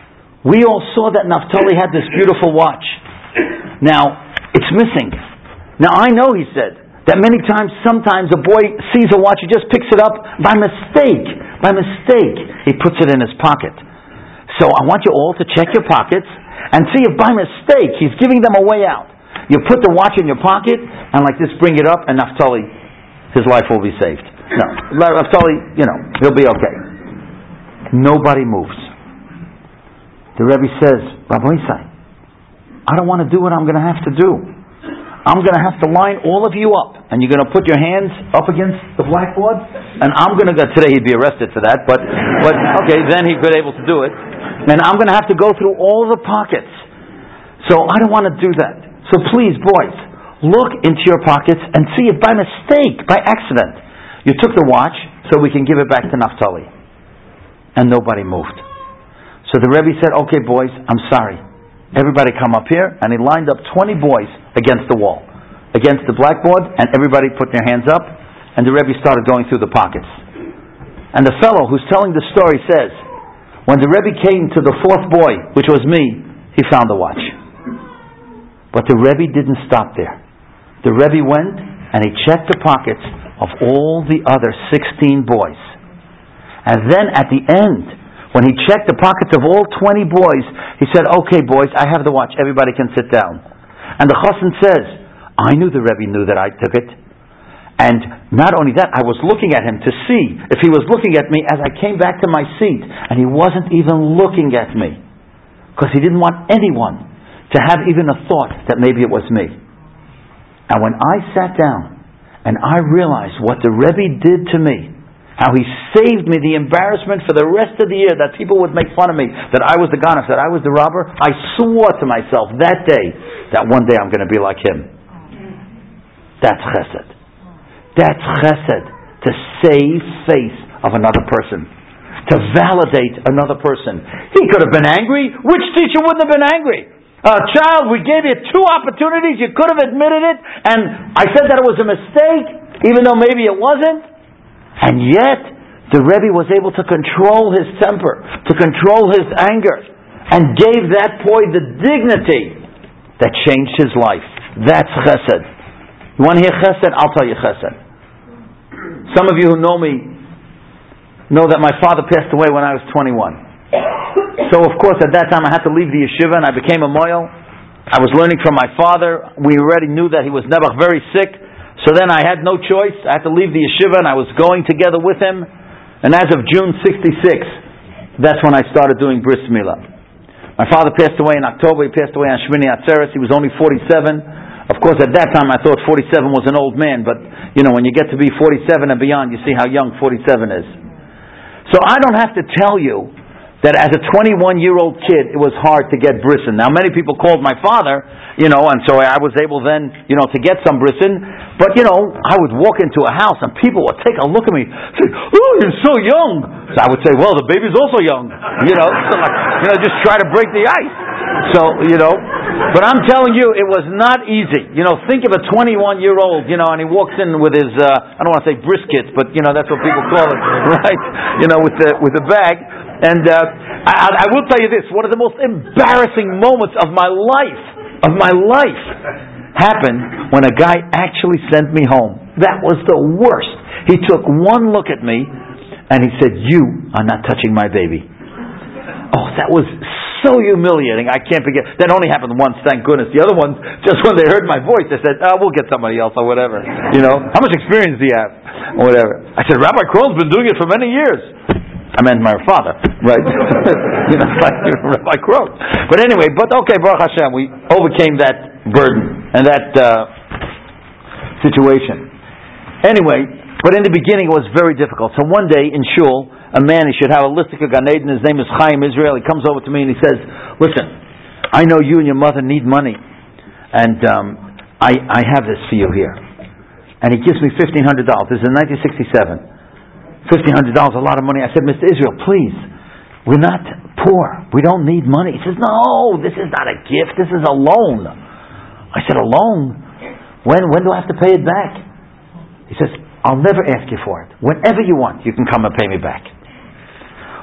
We all saw that Naphtali had this beautiful watch. Now, it's missing. Now, I know, he said, that many times, sometimes a boy sees a watch, he just picks it up by mistake. By mistake, he puts it in his pocket. So I want you all to check your pockets and see if by mistake he's giving them a way out. You put the watch in your pocket and like this, bring it up, and Naphtali, his life will be saved. No, Naphtali, you know, he'll be okay. Nobody moves. The Rebbe says, Rabbi Isai, I don't want to do what I'm going to have to do. I'm going to have to line all of you up, and you're going to put your hands up against the blackboard, and I'm going to go, today he'd be arrested for that, but, but okay, then he'd be able to do it, and I'm going to have to go through all the pockets. So I don't want to do that. So please, boys, look into your pockets and see if by mistake, by accident, you took the watch so we can give it back to Naphtali. And nobody moved. So the Rebbe said, okay, boys, I'm sorry. Everybody come up here, and he lined up twenty boys against the wall, against the blackboard, and everybody put their hands up, and the Rebbe started going through the pockets. And the fellow who's telling the story says, when the Rebbe came to the fourth boy, which was me, he found the watch. But the Rebbe didn't stop there. The Rebbe went, and he checked the pockets of all the other sixteen boys. And then at the end, when he checked the pockets of all twenty boys, he said, okay, boys, I have the watch. Everybody can sit down. And the chassan says, I knew the Rebbe knew that I took it. And not only that, I was looking at him to see if he was looking at me as I came back to my seat. And he wasn't even looking at me. Because he didn't want anyone to have even a thought that maybe it was me. And when I sat down and I realized what the Rebbe did to me, how he saved me the embarrassment for the rest of the year that people would make fun of me, that I was the ganav, that I was the robber, I swore to myself that day that one day I'm going to be like him. That's chesed. That's chesed. To save face of another person. To validate another person. He could have been angry. Which teacher wouldn't have been angry? Uh, child, we gave you two opportunities. You could have admitted it. And I said that it was a mistake, even though maybe it wasn't. And yet, the Rebbe was able to control his temper, to control his anger, and gave that boy the dignity that changed his life. That's chesed. You want to hear chesed? I'll tell you chesed. Some of you who know me know that my father passed away when I was twenty-one. So, of course, at that time I had to leave the yeshiva, and I became a moyel. I was learning from my father. We already knew that he was never very sick. So then I had no choice. I had to leave the yeshiva, and I was going together with him. And as of June sixty-six, that's when I started doing bris milah. My father passed away in October. He passed away on Shmini Atzeres. He was only forty-seven. Of course, at that time I thought forty-seven was an old man. But, you know, when you get to be forty-seven and beyond, you see how young forty-seven is. So I don't have to tell you that as a twenty-one-year-old kid, it was hard to get brisson. Now, many people called my father, you know, and so I was able then, you know, to get some brisson. But, you know, I would walk into a house and people would take a look at me and say, oh, you're so young. So I would say, well, the baby's also young. You know, so like, you know, just try to break the ice. So, you know, but I'm telling you, it was not easy. You know, think of a twenty-one-year-old, you know, and he walks in with his, uh, I don't want to say briskets, but, you know, that's what people call it, right? You know, with the, with the bag. And uh, I, I will tell you this, one of the most embarrassing moments of my life, of my life, happened when a guy actually sent me home. That was the worst. He took one look at me and he said, you are not touching my baby. Oh, that was so humiliating. I can't forget. That only happened once, thank goodness. The other ones, just when they heard my voice, they said, oh, we'll get somebody else or whatever. You know, how much experience do you have? Or whatever. I said, Rabbi Kroll's been doing it for many years. I meant my father, right? You know, like Rabbi Kroll. But anyway, but okay, Baruch Hashem, we overcame that burden and that uh, situation. Anyway, but in the beginning it was very difficult. So one day in shul, a man, he should have a listic of Gan Eden, his name is Chaim Israel, he comes over to me and he says, listen, I know you and your mother need money, and um, I, I have this for you here. And he gives me fifteen hundred dollars. This is in nineteen sixty-seven. fifteen hundred dollars, a lot of money. I said, Mister Israel, please, we're not poor. We don't need money. He says, no, this is not a gift. This is a loan. I said, a loan? When, when do I have to pay it back? He says, I'll never ask you for it. Whenever you want, you can come and pay me back.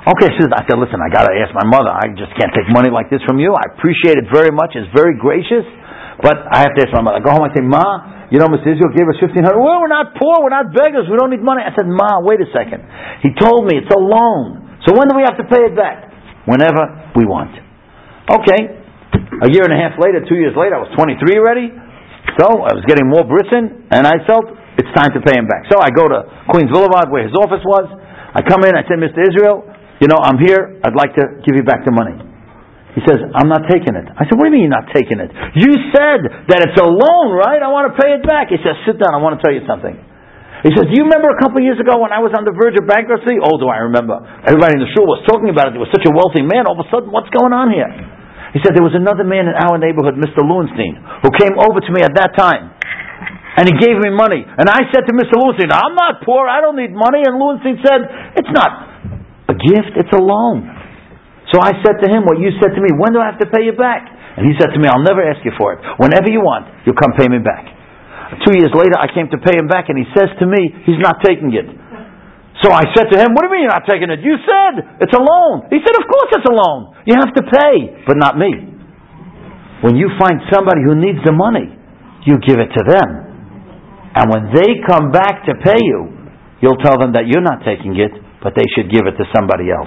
Okay, she says, I said, listen, I got to ask my mother. I just can't take money like this from you. I appreciate it very much. It's very gracious. But I have to ask my mother. I go home, I say, Ma, you know, Mister Israel gave us fifteen hundred dollars. Well, we're not poor. We're not beggars. We don't need money. I said, Ma, wait a second. He told me it's a loan. So when do we have to pay it back? Whenever we want. Okay. A year and a half later, two years later, I was twenty-three already. So I was getting more Britain, and I felt it's time to pay him back. So I go to Queens Boulevard, where his office was. I come in, I say, Mister Israel, you know, I'm here. I'd like to give you back the money. He says, I'm not taking it. I said, what do you mean you're not taking it? You said that it's a loan, right? I want to pay it back. He says, sit down. I want to tell you something. He says, do you remember a couple of years ago when I was on the verge of bankruptcy? Oh, do I remember. Everybody in the shul was talking about it. There was such a wealthy man. All of a sudden, what's going on here? He said, there was another man in our neighborhood, Mister Lowenstein, who came over to me at that time. And he gave me money. And I said to Mister Lowenstein, I'm not poor. I don't need money. And Lowenstein said, it's not a gift, it's a loan. So I said to him what you said to me, when do I have to pay you back? And he said to me, I'll never ask you for it. Whenever you want, you'll come pay me back. Two years later, I came to pay him back, and he says to me, he's not taking it. So I said to him, what do you mean you're not taking it? You said it's a loan. He said, of course it's a loan. You have to pay, but not me. When you find somebody who needs the money, you give it to them. And when they come back to pay you, you'll tell them that you're not taking it, but they should give it to somebody else.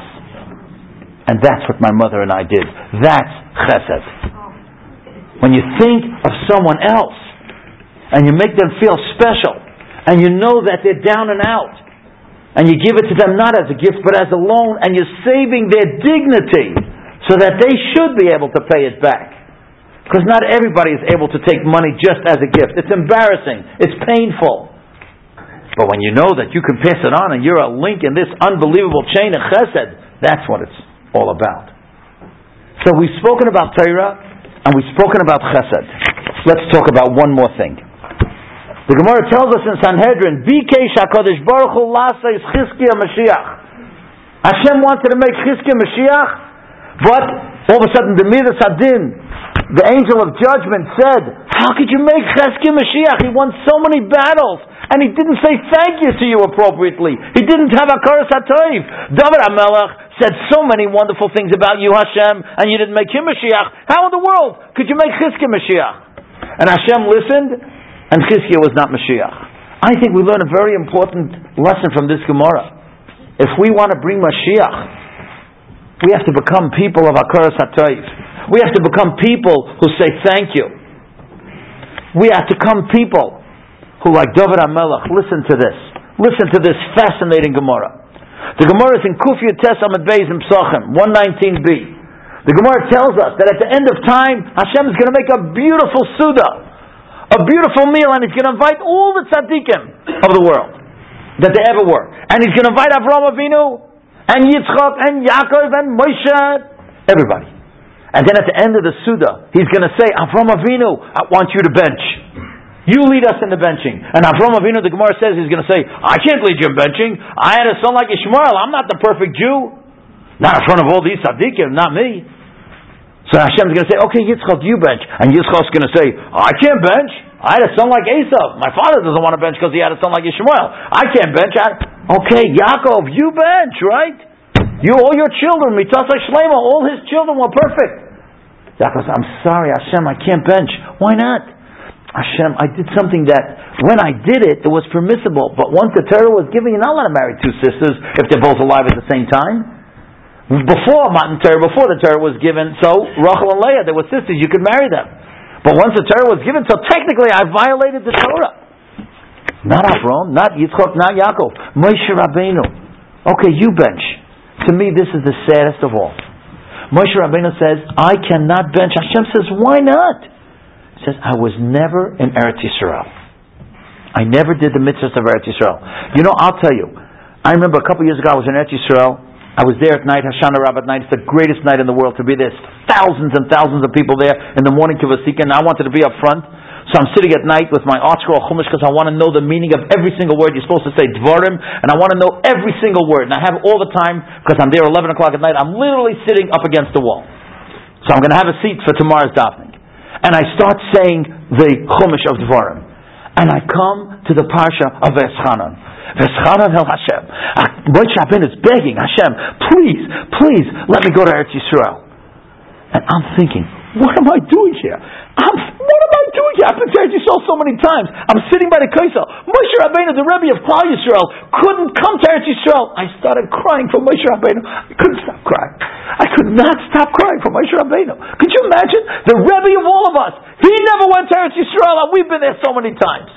And that's what my mother and I did. That's chesed. When you think of someone else, and you make them feel special, and you know that they're down and out, and you give it to them not as a gift, but as a loan, and you're saving their dignity, so that they should be able to pay it back. Because not everybody is able to take money just as a gift. It's embarrassing. It's painful. But when you know that you can pass it on and you're a link in this unbelievable chain of chesed, that's what it's all about. So we've spoken about Torah and we've spoken about chesed. Let's talk about one more thing. The Gemara tells us in Sanhedrin, Bikesh HaKadosh Baruch Hu L'aseh Chizkiah Mashiach. Hashem wanted to make Chizkiah Mashiach, but all of a sudden the Midas Hadin, the angel of judgment, said, how could you make Chizkiah Mashiach? He won so many battles. And he didn't say thank you to you appropriately. He didn't have Hakaras HaTov. David HaMelech said so many wonderful things about you, Hashem, and you didn't make him Mashiach. How in the world could you make Chizkiah Mashiach? And Hashem listened, and Chizkiah was not Mashiach. I think we learn a very important lesson from this Gemara. If we want to bring Mashiach, we have to become people of Hakaras HaTov. We have to become people who say thank you. We have to become people who, like David HaMelech, listen to this. Listen to this fascinating Gemara. The Gemara is in Kuf Yotes Amud Beis in Pesachim, one nineteen b. The Gemara tells us that at the end of time, Hashem is going to make a beautiful Suda, a beautiful meal, and He's going to invite all the tzaddikim of the world that there ever were. And He's going to invite Avraham Avinu, and Yitzchak, and Yaakov, and Moshe, everybody. And then at the end of the Suda, He's going to say, Avraham Avinu, I want you to bench. You lead us in the benching. And Avraham Avinu, the Gemara says, he's going to say, I can't lead you in benching. I had a son like Ishmael. I'm not the perfect Jew. Not in front of all these tzaddikim, not me. So Hashem's going to say, okay, Yitzchak, you bench. And Yitzchak's going to say, I can't bench. I had a son like Esau. My father doesn't want to bench because he had a son like Ishmael. I can't bench. I... Okay, Yaakov, you bench, right? You, all your children, Mitzvah Shlema, all his children were perfect. Yaakov says, I'm sorry, Hashem, I can't bench. Why not? Hashem, I did something that, when I did it, it was permissible. But once the Torah was given, you're not allowed to marry two sisters if they're both alive at the same time. Before Matan Torah, before the Torah was given, so Rachel and Leah, they were sisters, you could marry them. But once the Torah was given, so technically I violated the Torah. Not Avraham, not Yitzchak, not Yaakov. Moshe Rabbeinu. Okay, you bench. To me, this is the saddest of all. Moshe Rabbeinu says, I cannot bench. Hashem says, why not? He says, I was never in Eretz Yisrael. I never did the mitzvahs of Eretz Yisrael. You know, I'll tell you, I remember a couple years ago I was in Eretz Yisrael. I was there at night, Hashanah Rabbah night. It's the greatest night in the world to be there. Thousands and thousands of people there in the morning to Vasika, and I wanted to be up front. So I'm sitting at night with my art scroll Chumash because I want to know the meaning of every single word. You're supposed to say Dvarim, and I want to know every single word. And I have all the time, because I'm there eleven o'clock at night, I'm literally sitting up against the wall. So I'm going to have a seat for tomorrow's davening. And I start saying the Chumash of Dvarim. And I come to the Parsha of Veschanan. V'schana el Hashem. Moshe Rabbeinu is begging Hashem, please, please, let me go to Eretz Yisrael. And I'm thinking, what am I doing here? I'm, what am I doing here? I've been to Eretz Yisrael so many times. I'm sitting by the Kaisel. Moshe Rabbeinu, the Rebbe of Klal Yisrael, couldn't come to Eretz Yisrael. I started crying for Moshe Rabbeinu. I couldn't stop crying. I could not stop crying for Moshe Rabbeinu. Could you imagine? The Rebbe of all of us. He never went to Eretz Yisrael, and we've been there so many times.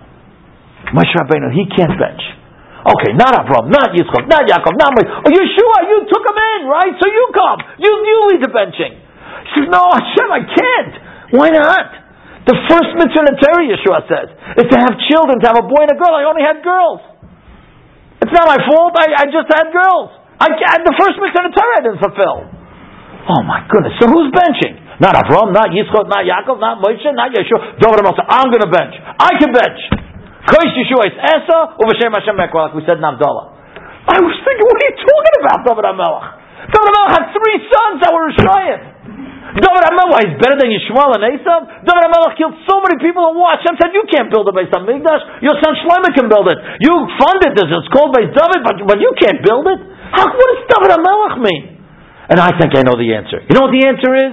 Moshe Rabbeinu, he can't bench. Okay, not Avraham, not Yitzchak, not Yaakov, not Moshe. Oh, Yeshua, you took him in, right? So you come. You, you lead the benching. He says, no, Hashem, I can't. Why not? The first mitzvah in the Torah, Yeshua says, is to have children, to have a boy and a girl. I only had girls. It's not my fault. I, I just had girls. I, I, the first mitzvah in the Torah I didn't fulfill. Oh my goodness. So who's benching? Not Avraham, not Yitzchak, not Yaakov, not Moshe, not Yeshua. David HaMelech, I'm going to bench. I can bench. Kosh Yeshua is Esa, Uvashem Hashem Ekra, like we said in Havdalah. I was thinking, what are you talking about, David HaMelech? David HaMelech had three sons that were Rishayim. David HaMelech is better than Yishmael and Esav. David HaMelech killed so many people in war. Hashem said, you can't build a Beis HaMikdash. Your son Shlomo can build it. You funded this. It's called Beis David, but, but you can't build it. How, what does David HaMelech mean? And I think I know the answer. You know what the answer is?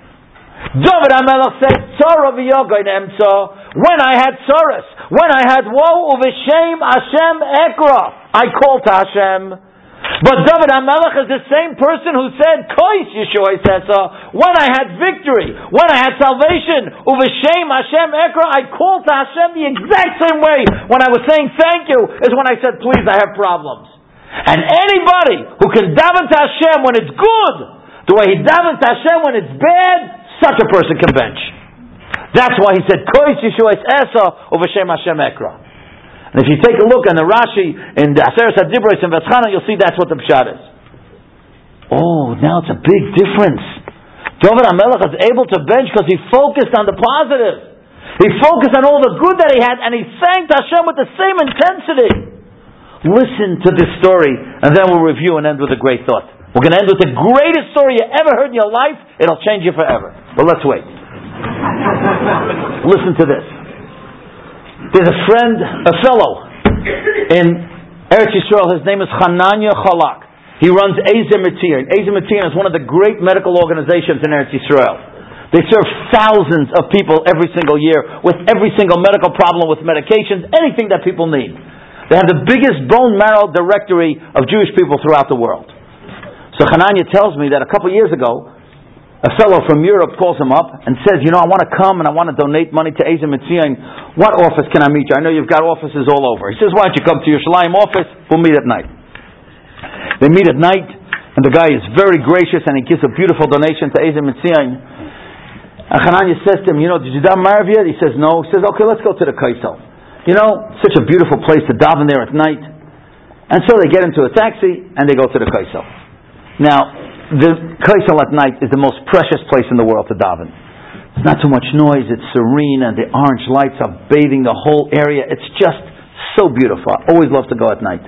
David HaMelech said, Tzara v'yogain emtza. When I had tzaras, when I had woe, uv'shem Hashem ekra, I called to Hashem. But David HaMelech is the same person who said, Kois Yeshua Sesa, when I had victory, when I had salvation, Uvashem Hashem Ekra, I called to Hashem the exact same way. When I was saying thank you, is when I said, please, I have problems. And anybody who can daven to Hashem when it's good, the way he davens to Hashem when it's bad, such a person can bench. That's why he said, Kois Yeshua Sesa, Uvashem Hashem Ekra. And if you take a look on the Rashi in the Aseret HaDibros in Vatzchana, you'll see that's what the pshat is. Oh, now it's a big difference. David HaMelech is able to bench because he focused on the positive. He focused on all the good that he had, and he thanked Hashem with the same intensity. Listen to this story, and then we'll review and end with a great thought. We're going to end with the greatest story you ever heard in your life. It'll change you forever. But let's wait. Listen to this. There's a friend, a fellow in Eretz Yisrael. His name is Hananya Chalak. He runs Ezer Mitzir. Ezer Mitzir is one of the great medical organizations in Eretz Yisrael. They serve thousands of people every single year with every single medical problem, with medications, anything that people need. They have the biggest bone marrow directory of Jewish people throughout the world. So Hananya tells me that a couple years ago, a fellow from Europe calls him up and says, you know, I want to come and I want to donate money to Ezer Mitzir. What office can I meet you? I know you've got offices all over. He says, why don't you come to your Yerushalayim office? We'll meet at night. They meet at night, and the guy is very gracious, and he gives a beautiful donation to Ezer Mitzir. And Hananya says to him, you know, did you daven Marav yet? He says, no. He says, okay, let's go to the Kaisel. You know, such a beautiful place to daven there at night. And so they get into a taxi, and they go to the Kaisel. Now, the Kaisel at night is the most precious place in the world to daven. It's not too much noise, it's serene, and the orange lights are bathing the whole area. It's just so beautiful. I always love to go at night.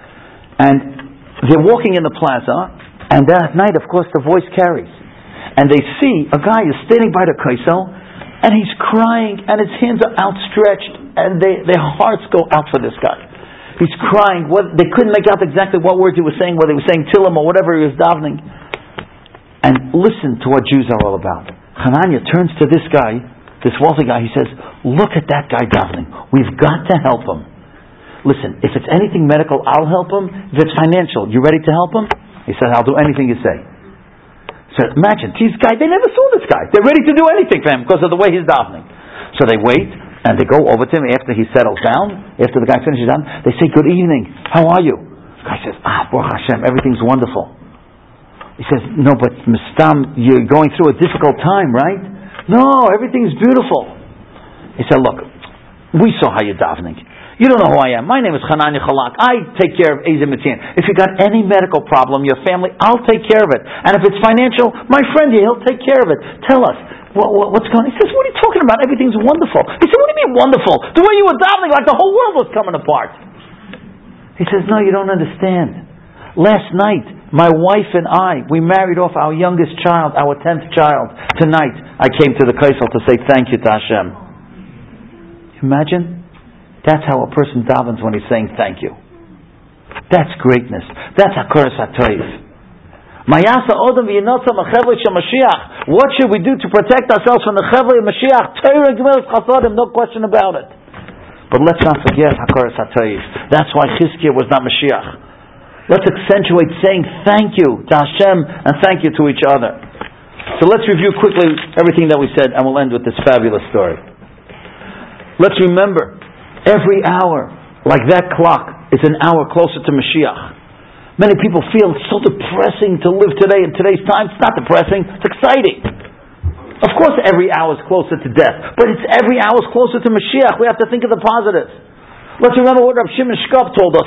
And they're walking in the plaza, and that night, of course, the voice carries. And they see a guy is standing by the Kaisel, and he's crying, and his hands are outstretched, and they, their hearts go out for this guy. He's crying. What, they couldn't make out exactly what words he was saying, whether he was saying Tillim or whatever he was davening. And listen to what Jews are all about. Hananya turns to this guy, this wealthy guy. He says, look at that guy davening. We've got to help him. Listen, if it's anything medical, I'll help him. If it's financial, you ready to help him? He said, I'll do anything you say. So imagine, these guys, they never saw this guy. They're ready to do anything for him because of the way he's davening. So they wait. And they go over to him after he settles down, after the guy finishes down. They say, good evening, how are you? The guy says, ah, Baruch Hashem, everything's wonderful. He says, no, but Mistam, you're going through a difficult time, right? No, everything's beautiful. He said, look, we saw how you're davening. You don't know who I am. My name is Hananya Chalak. I take care of Ezer Mitzir. If you got any medical problem, your family, I'll take care of it. And if it's financial, my friend here, he'll take care of it. Tell us. What, what, what's going on? He says, what are you talking about? Everything's wonderful. He said, what do you mean wonderful? The way you were davening, like the whole world was coming apart. He says, no, you don't understand. Last night, my wife and I, we married off our youngest child, our tenth child. Tonight, I came to the Kaisel to say thank you to Hashem. Imagine? That's how a person davens when he's saying thank you. That's greatness. That's Hakaras HaToiv. What should we do to protect ourselves from the Chevlei Mashiach? Torah and Gemilas Chasadim, no question about it. But let's not forget Hakaras HaToiv. That's why Chizkiah was not Mashiach. Let's accentuate saying thank you to Hashem and thank you to each other. So let's review quickly everything that we said, and we'll end with this fabulous story. Let's remember, every hour, like that clock, is an hour closer to Mashiach. Many people feel it's so depressing to live today in today's time. It's not depressing, it's exciting. Of course every hour is closer to death, but it's every hour is closer to Mashiach. We have to think of the positive. Let's remember what Rav Shimon Shkop told us.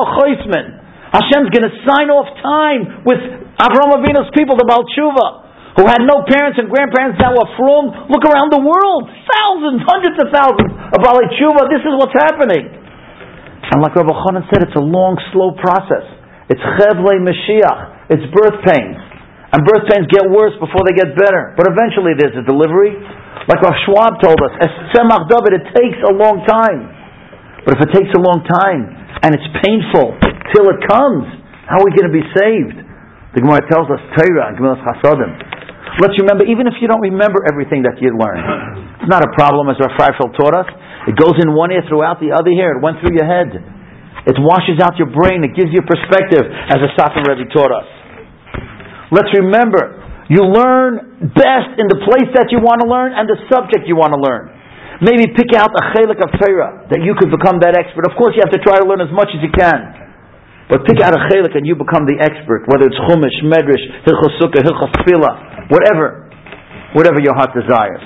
Hashem's going to sign off time with Avraham Avinu's people, the Baal Tshuva, who had no parents and grandparents, now are from. Look around the world. Thousands, hundreds of thousands of Baal Tshuva. This is what's happening. And like Rabbi Chanan said, it's a long, slow process. It's Chevlei Mashiach. It's birth pains. And birth pains get worse before they get better. But eventually there's a delivery. Like Rav Schwab told us, as Tzemach David, it takes a long time. But if it takes a long time, and it's painful, till it comes, how are we going to be saved? The Gemara tells us, Torah and Gemilas Chasadim. Let's remember, even if you don't remember everything that you learned, it's not a problem, as Rav Freifeld taught us. It goes in one ear throughout the other ear. It went through your head. It washes out your brain. It gives you perspective, as the Satan Rebbe taught us. Let's remember, you learn best in the place that you want to learn and the subject you want to learn. Maybe pick out a chelik of Torah that you could become that expert. Of course, you have to try to learn as much as you can. But pick out a chelik and you become the expert, whether it's Chumash, Medrash, Hilchos Sukkah, Hilchos Tefillah, whatever, whatever your heart desires.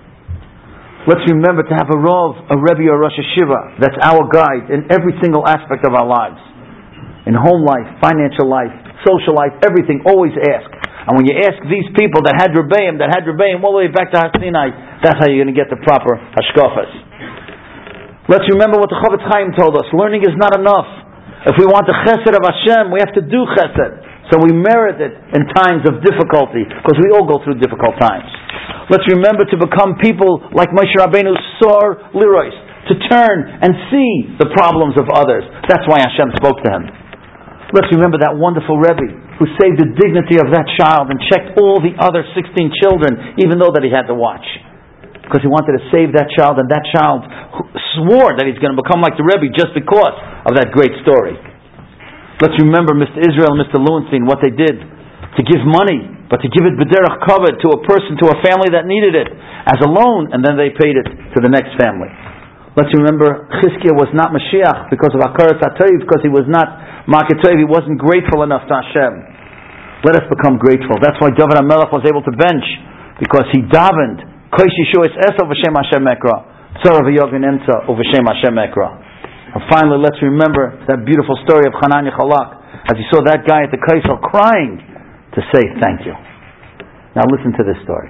Let's remember to have a Rav, a Rebbe, or a Rosh Hashiva. That's our guide in every single aspect of our lives. In home life, financial life, social life, everything, always ask. And when you ask these people that had Rebbeim, that had Rebbeim all the way back to Har Sinai, that's how you're going to get the proper hashkafas. Let's remember what the Chofetz Chaim told us. Learning is not enough. If we want the chesed of Hashem, we have to do chesed. So we merit it in times of difficulty, because we all go through difficult times. Let's remember to become people like Moshe Rabbeinu, Sor Lirois, to turn and see the problems of others. That's why Hashem spoke to him. Let's remember that wonderful Rebbe who saved the dignity of that child and checked all the other sixteen children, even though that he had to watch. Because he wanted to save that child, and that child swore that he's going to become like the Rebbe just because of that great story. Let's remember Mister Israel and Mister Lowenstein, what they did to give money, but to give it b'derech kavod to a person, to a family that needed it, as a loan, and then they paid it to the next family. Let's remember Chizkiah was not Mashiach because of Hakaras HaToiv, because he was not Makeh Toiv, he wasn't grateful enough to Hashem. Let us become grateful. That's why David HaMelech was able to bench, because he davened Kosh Yeshuas Esau v'Shem Hashem Ekra, Tzara v'Yogan Emtza v'Shem Hashem Ekra. And finally, let's remember that beautiful story of Hananya Chalak, as he saw that guy at the Kaisel crying to say thank you. Now listen to this story.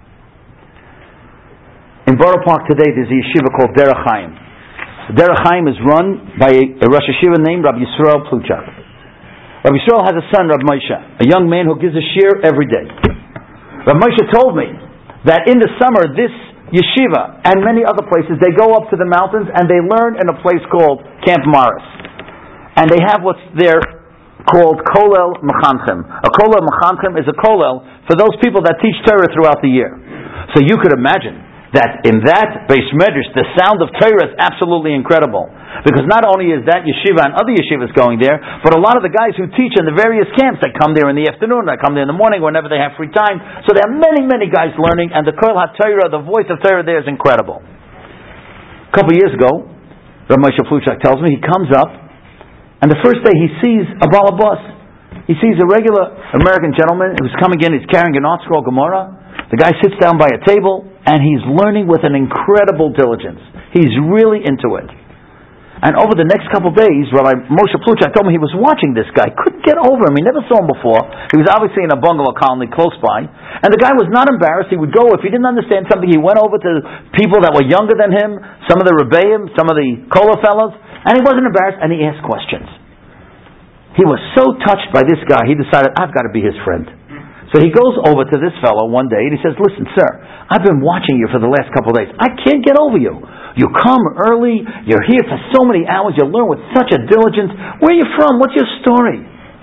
In Borough Park today, there's a yeshiva called Derech Chaim. Derech Chaim is run by a, a Rosh Yeshiva named Rabbi Yisrael Pluchak. Rabbi Yisrael has a son, Rabbi Moshe, a young man who gives a shiur every day. Rabbi Moshe told me that in the summer, this yeshiva and many other places, they go up to the mountains and they learn in a place called Camp Morris. And they have what's there called Kolel Mechanchem. A Kolel Mechanchem is a Kolel for those people that teach Torah throughout the year. So you could imagine that in that Beis Medrash, the sound of Torah is absolutely incredible. Because not only is that yeshiva and other yeshivas going there, but a lot of the guys who teach in the various camps, they come there in the afternoon, they come there in the morning, whenever they have free time. So there are many, many guys learning, and the Kol HaTorah, the voice of Torah there is incredible. A couple of years ago, Rav Moshe Pluchak tells me, he comes up, and the first day he sees a balabas. He sees a regular American gentleman who's coming in, he's carrying an Art Scroll Gemara. The guy sits down by a table, and he's learning with an incredible diligence. He's really into it. And over the next couple of days, Rabbi Moshe Pluchak told me he was watching this guy, couldn't get over him. He never saw him before. He was obviously in a bungalow colony close by. And the guy was not embarrassed. He would go, if he didn't understand something, he went over to people that were younger than him, some of the Rebbeim, some of the Kola fellows, and he wasn't embarrassed, and he asked questions. He was so touched by this guy, he decided, I've got to be his friend. So he goes over to this fellow one day and he says, listen, sir, I've been watching you for the last couple of days. I can't get over you. You come early, you're here for so many hours, you learn with such a diligence. Where are you from? What's your story?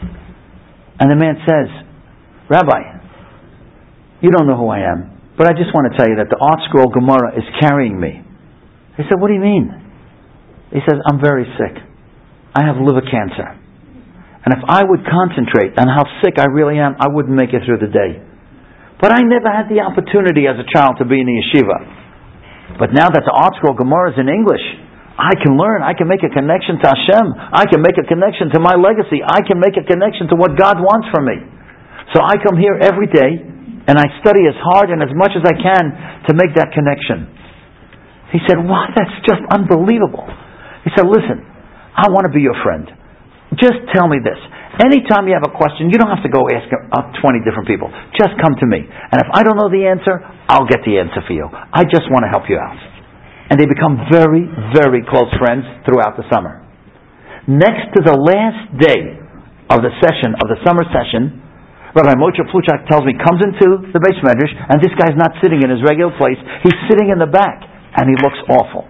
And the man says, Rabbi, you don't know who I am, but I just want to tell you that the Art Scroll Gemara is carrying me. He said, what do you mean? He says, I'm very sick. I have liver cancer. And if I would concentrate on how sick I really am, I wouldn't make it through the day. But I never had the opportunity as a child to be in the yeshiva. But now that the Art Scroll Gemara is in English, I can learn, I can make a connection to Hashem, I can make a connection to my legacy, I can make a connection to what God wants from me. So I come here every day, and I study as hard and as much as I can to make that connection. He said, wow, that's just unbelievable. He said, listen, I want to be your friend. Just tell me this. Anytime you have a question, you don't have to go ask uh, twenty different people. Just come to me. And if I don't know the answer, I'll get the answer for you. I just want to help you out. And they become very, very close friends throughout the summer. Next to the last day of the session, of the summer session, Rabbi Moshe Pluchak tells me, comes into the Beis Medrash, and this guy's not sitting in his regular place. He's sitting in the back, and he looks awful.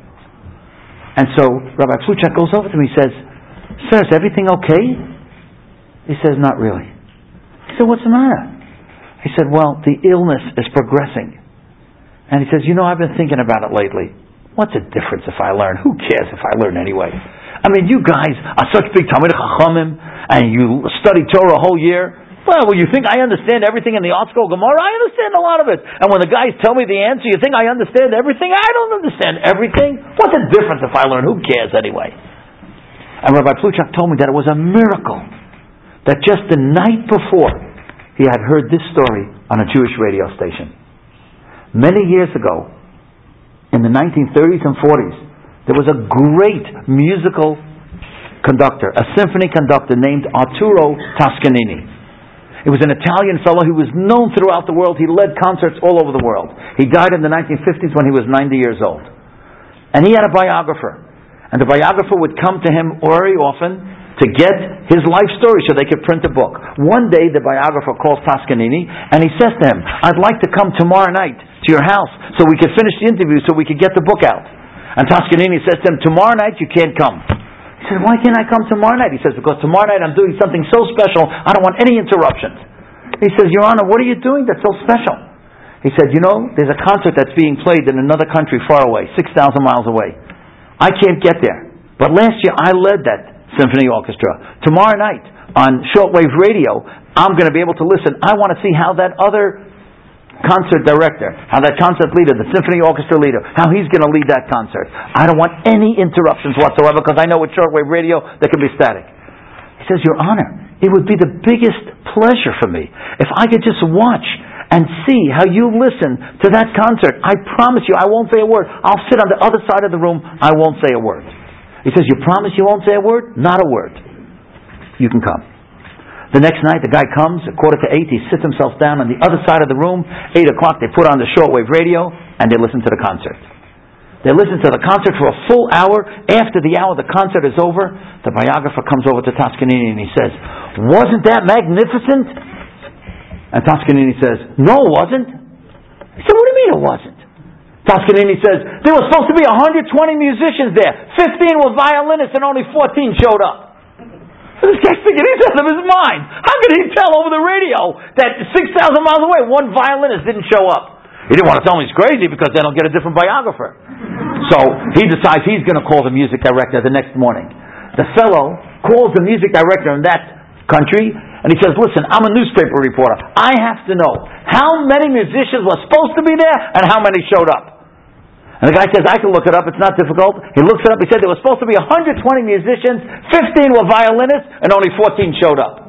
And so Rabbi Pluchak goes over to him, he says, sir, is everything okay? He says, not really. He said, what's the matter? He said, well, the illness is progressing. And he says, you know, I've been thinking about it lately. What's the difference if I learn? Who cares if I learn anyway? I mean, you guys are such big Talmidei Chachamim, and you study Torah a whole year. Well, well, you think I understand everything in the Art Scroll Gemara? I understand a lot of it. And when the guys tell me the answer, you think I understand everything? I don't understand everything. What's the difference if I learn? Who cares anyway? And Rabbi Pluchak told me that it was a miracle that just the night before he had heard this story on a Jewish radio station. Many years ago, in the nineteen thirties and forties, there was a great musical conductor, a symphony conductor named Arturo Toscanini. He was an Italian fellow who was known throughout the world. He led concerts all over the world. He died in the nineteen fifties when he was ninety years old. And he had a biographer. And the biographer would come to him very often to get his life story so they could print a book. One day the biographer calls Toscanini and he says to him, I'd like to come tomorrow night to your house so we could finish the interview so we could get the book out. And Toscanini says to him, tomorrow night you can't come. He says, why can't I come tomorrow night? He says, because tomorrow night I'm doing something so special, I don't want any interruptions. He says, Your Honor, what are you doing that's so special? He said, you know, there's a concert that's being played in another country far away, six thousand miles away. I can't get there. But last year I led that symphony orchestra. Tomorrow night on shortwave radio, I'm going to be able to listen. I want to see how that other concert director, how that concert leader, the symphony orchestra leader, how he's going to lead that concert. I don't want any interruptions whatsoever because I know with shortwave radio there can be static. He says, Your Honor, it would be the biggest pleasure for me if I could just watch and see how you listen to that concert. I promise you I won't say a word. I'll sit on the other side of the room. I won't say a word. He says, you promise you won't say a word? Not a word. You can come. The next night, the guy comes, at quarter to eight, he sits himself down on the other side of the room. Eight o'clock, they put on the shortwave radio, and they listen to the concert. They listen to the concert for a full hour. After the hour the concert is over, the biographer comes over to Toscanini and he says, wasn't that magnificent? And Toscanini says, no, it wasn't. He said, what do you mean it wasn't? Toscanini says, there were supposed to be one hundred twenty musicians there. fifteen were violinists and only fourteen showed up. So this guy's thinking he's out of his mind. How could he tell over the radio that six thousand miles away one violinist didn't show up? He didn't want to tell me he's crazy because then he'll get a different biographer. So he decides he's going to call the music director the next morning. The fellow calls the music director in that country and he says, listen, I'm a newspaper reporter. I have to know how many musicians were supposed to be there and how many showed up. And the guy says, I can look it up. It's not difficult. He looks it up. He said there were supposed to be one hundred twenty musicians, fifteen were violinists, and only fourteen showed up.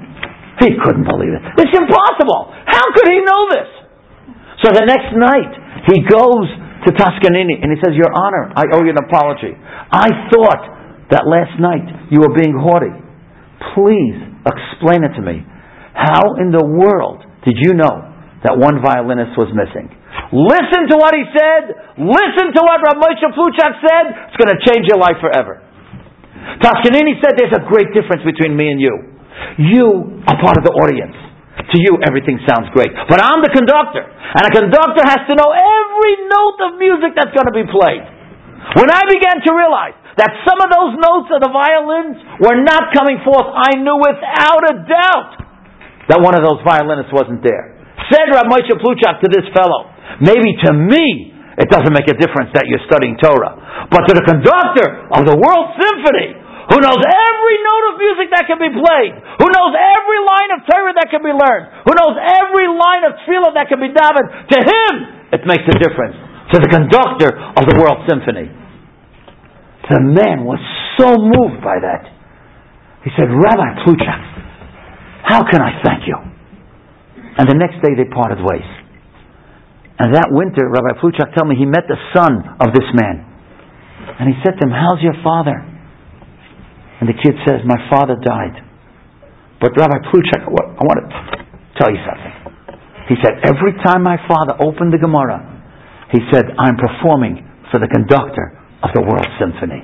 He couldn't believe it. It's impossible. How could he know this? So the next night, he goes to Toscanini and he says, Your Honor, I owe you an apology. I thought that last night you were being haughty. Please explain it to me. How in the world did you know that one violinist was missing? Listen to what he said. Listen to what Rav Moshe Pluchak said. It's going to change your life forever. Toscanini said there's a great difference between me and you. You are part of the audience. To you, everything sounds great. But I'm the conductor. And a conductor has to know every note of music that's going to be played. When I began to realize that some of those notes of the violins were not coming forth, I knew without a doubt that one of those violinists wasn't there. Said Rav Moshe Pluchak to this fellow, maybe to me it doesn't make a difference that you're studying Torah, but to the conductor of the World Symphony, who knows every note of music that can be played, who knows every line of Torah that can be learned, who knows every line of tefillah that can be davened, to him it makes a difference. To the conductor of the World Symphony. The man was so moved by that. He said, Rabbi Pluchak, how can I thank you? And the next day they parted ways. And that winter, Rabbi Pluchak told me he met the son of this man. And he said to him, how's your father? And the kid says, my father died. But Rabbi Pluchak, I want to tell you something. He said, every time my father opened the Gemara, he said, I'm performing for the conductor of the World Symphony.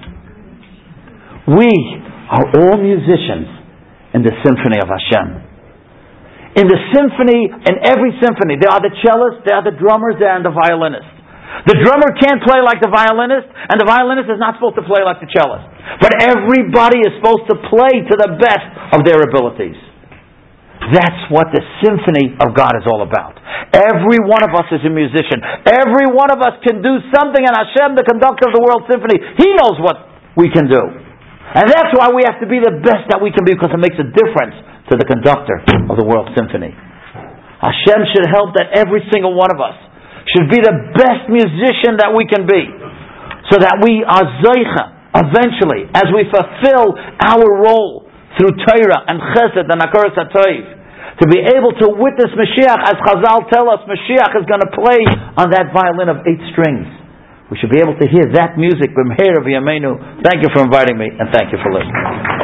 We are all musicians in the symphony of Hashem. In the symphony, in every symphony, there are the cellists, there are the drummers, there are the violinists. The drummer can't play like the violinist, and the violinist is not supposed to play like the cellist. But everybody is supposed to play to the best of their abilities. That's what the symphony of God is all about. Every one of us is a musician. Every one of us can do something, and Hashem, the conductor of the World Symphony, He knows what we can do. And that's why we have to be the best that we can be, because it makes a difference to the conductor of the World Symphony. Hashem should help that every single one of us should be the best musician that we can be, so that we are zeicha, eventually, as we fulfill our role through Torah and Chesed and Hakaras HaTov, to be able to witness Mashiach, as Chazal tell us, Mashiach is going to play on that violin of eight strings. We should be able to hear that music. B'mheira v'yameinu. Thank you for inviting me, and thank you for listening.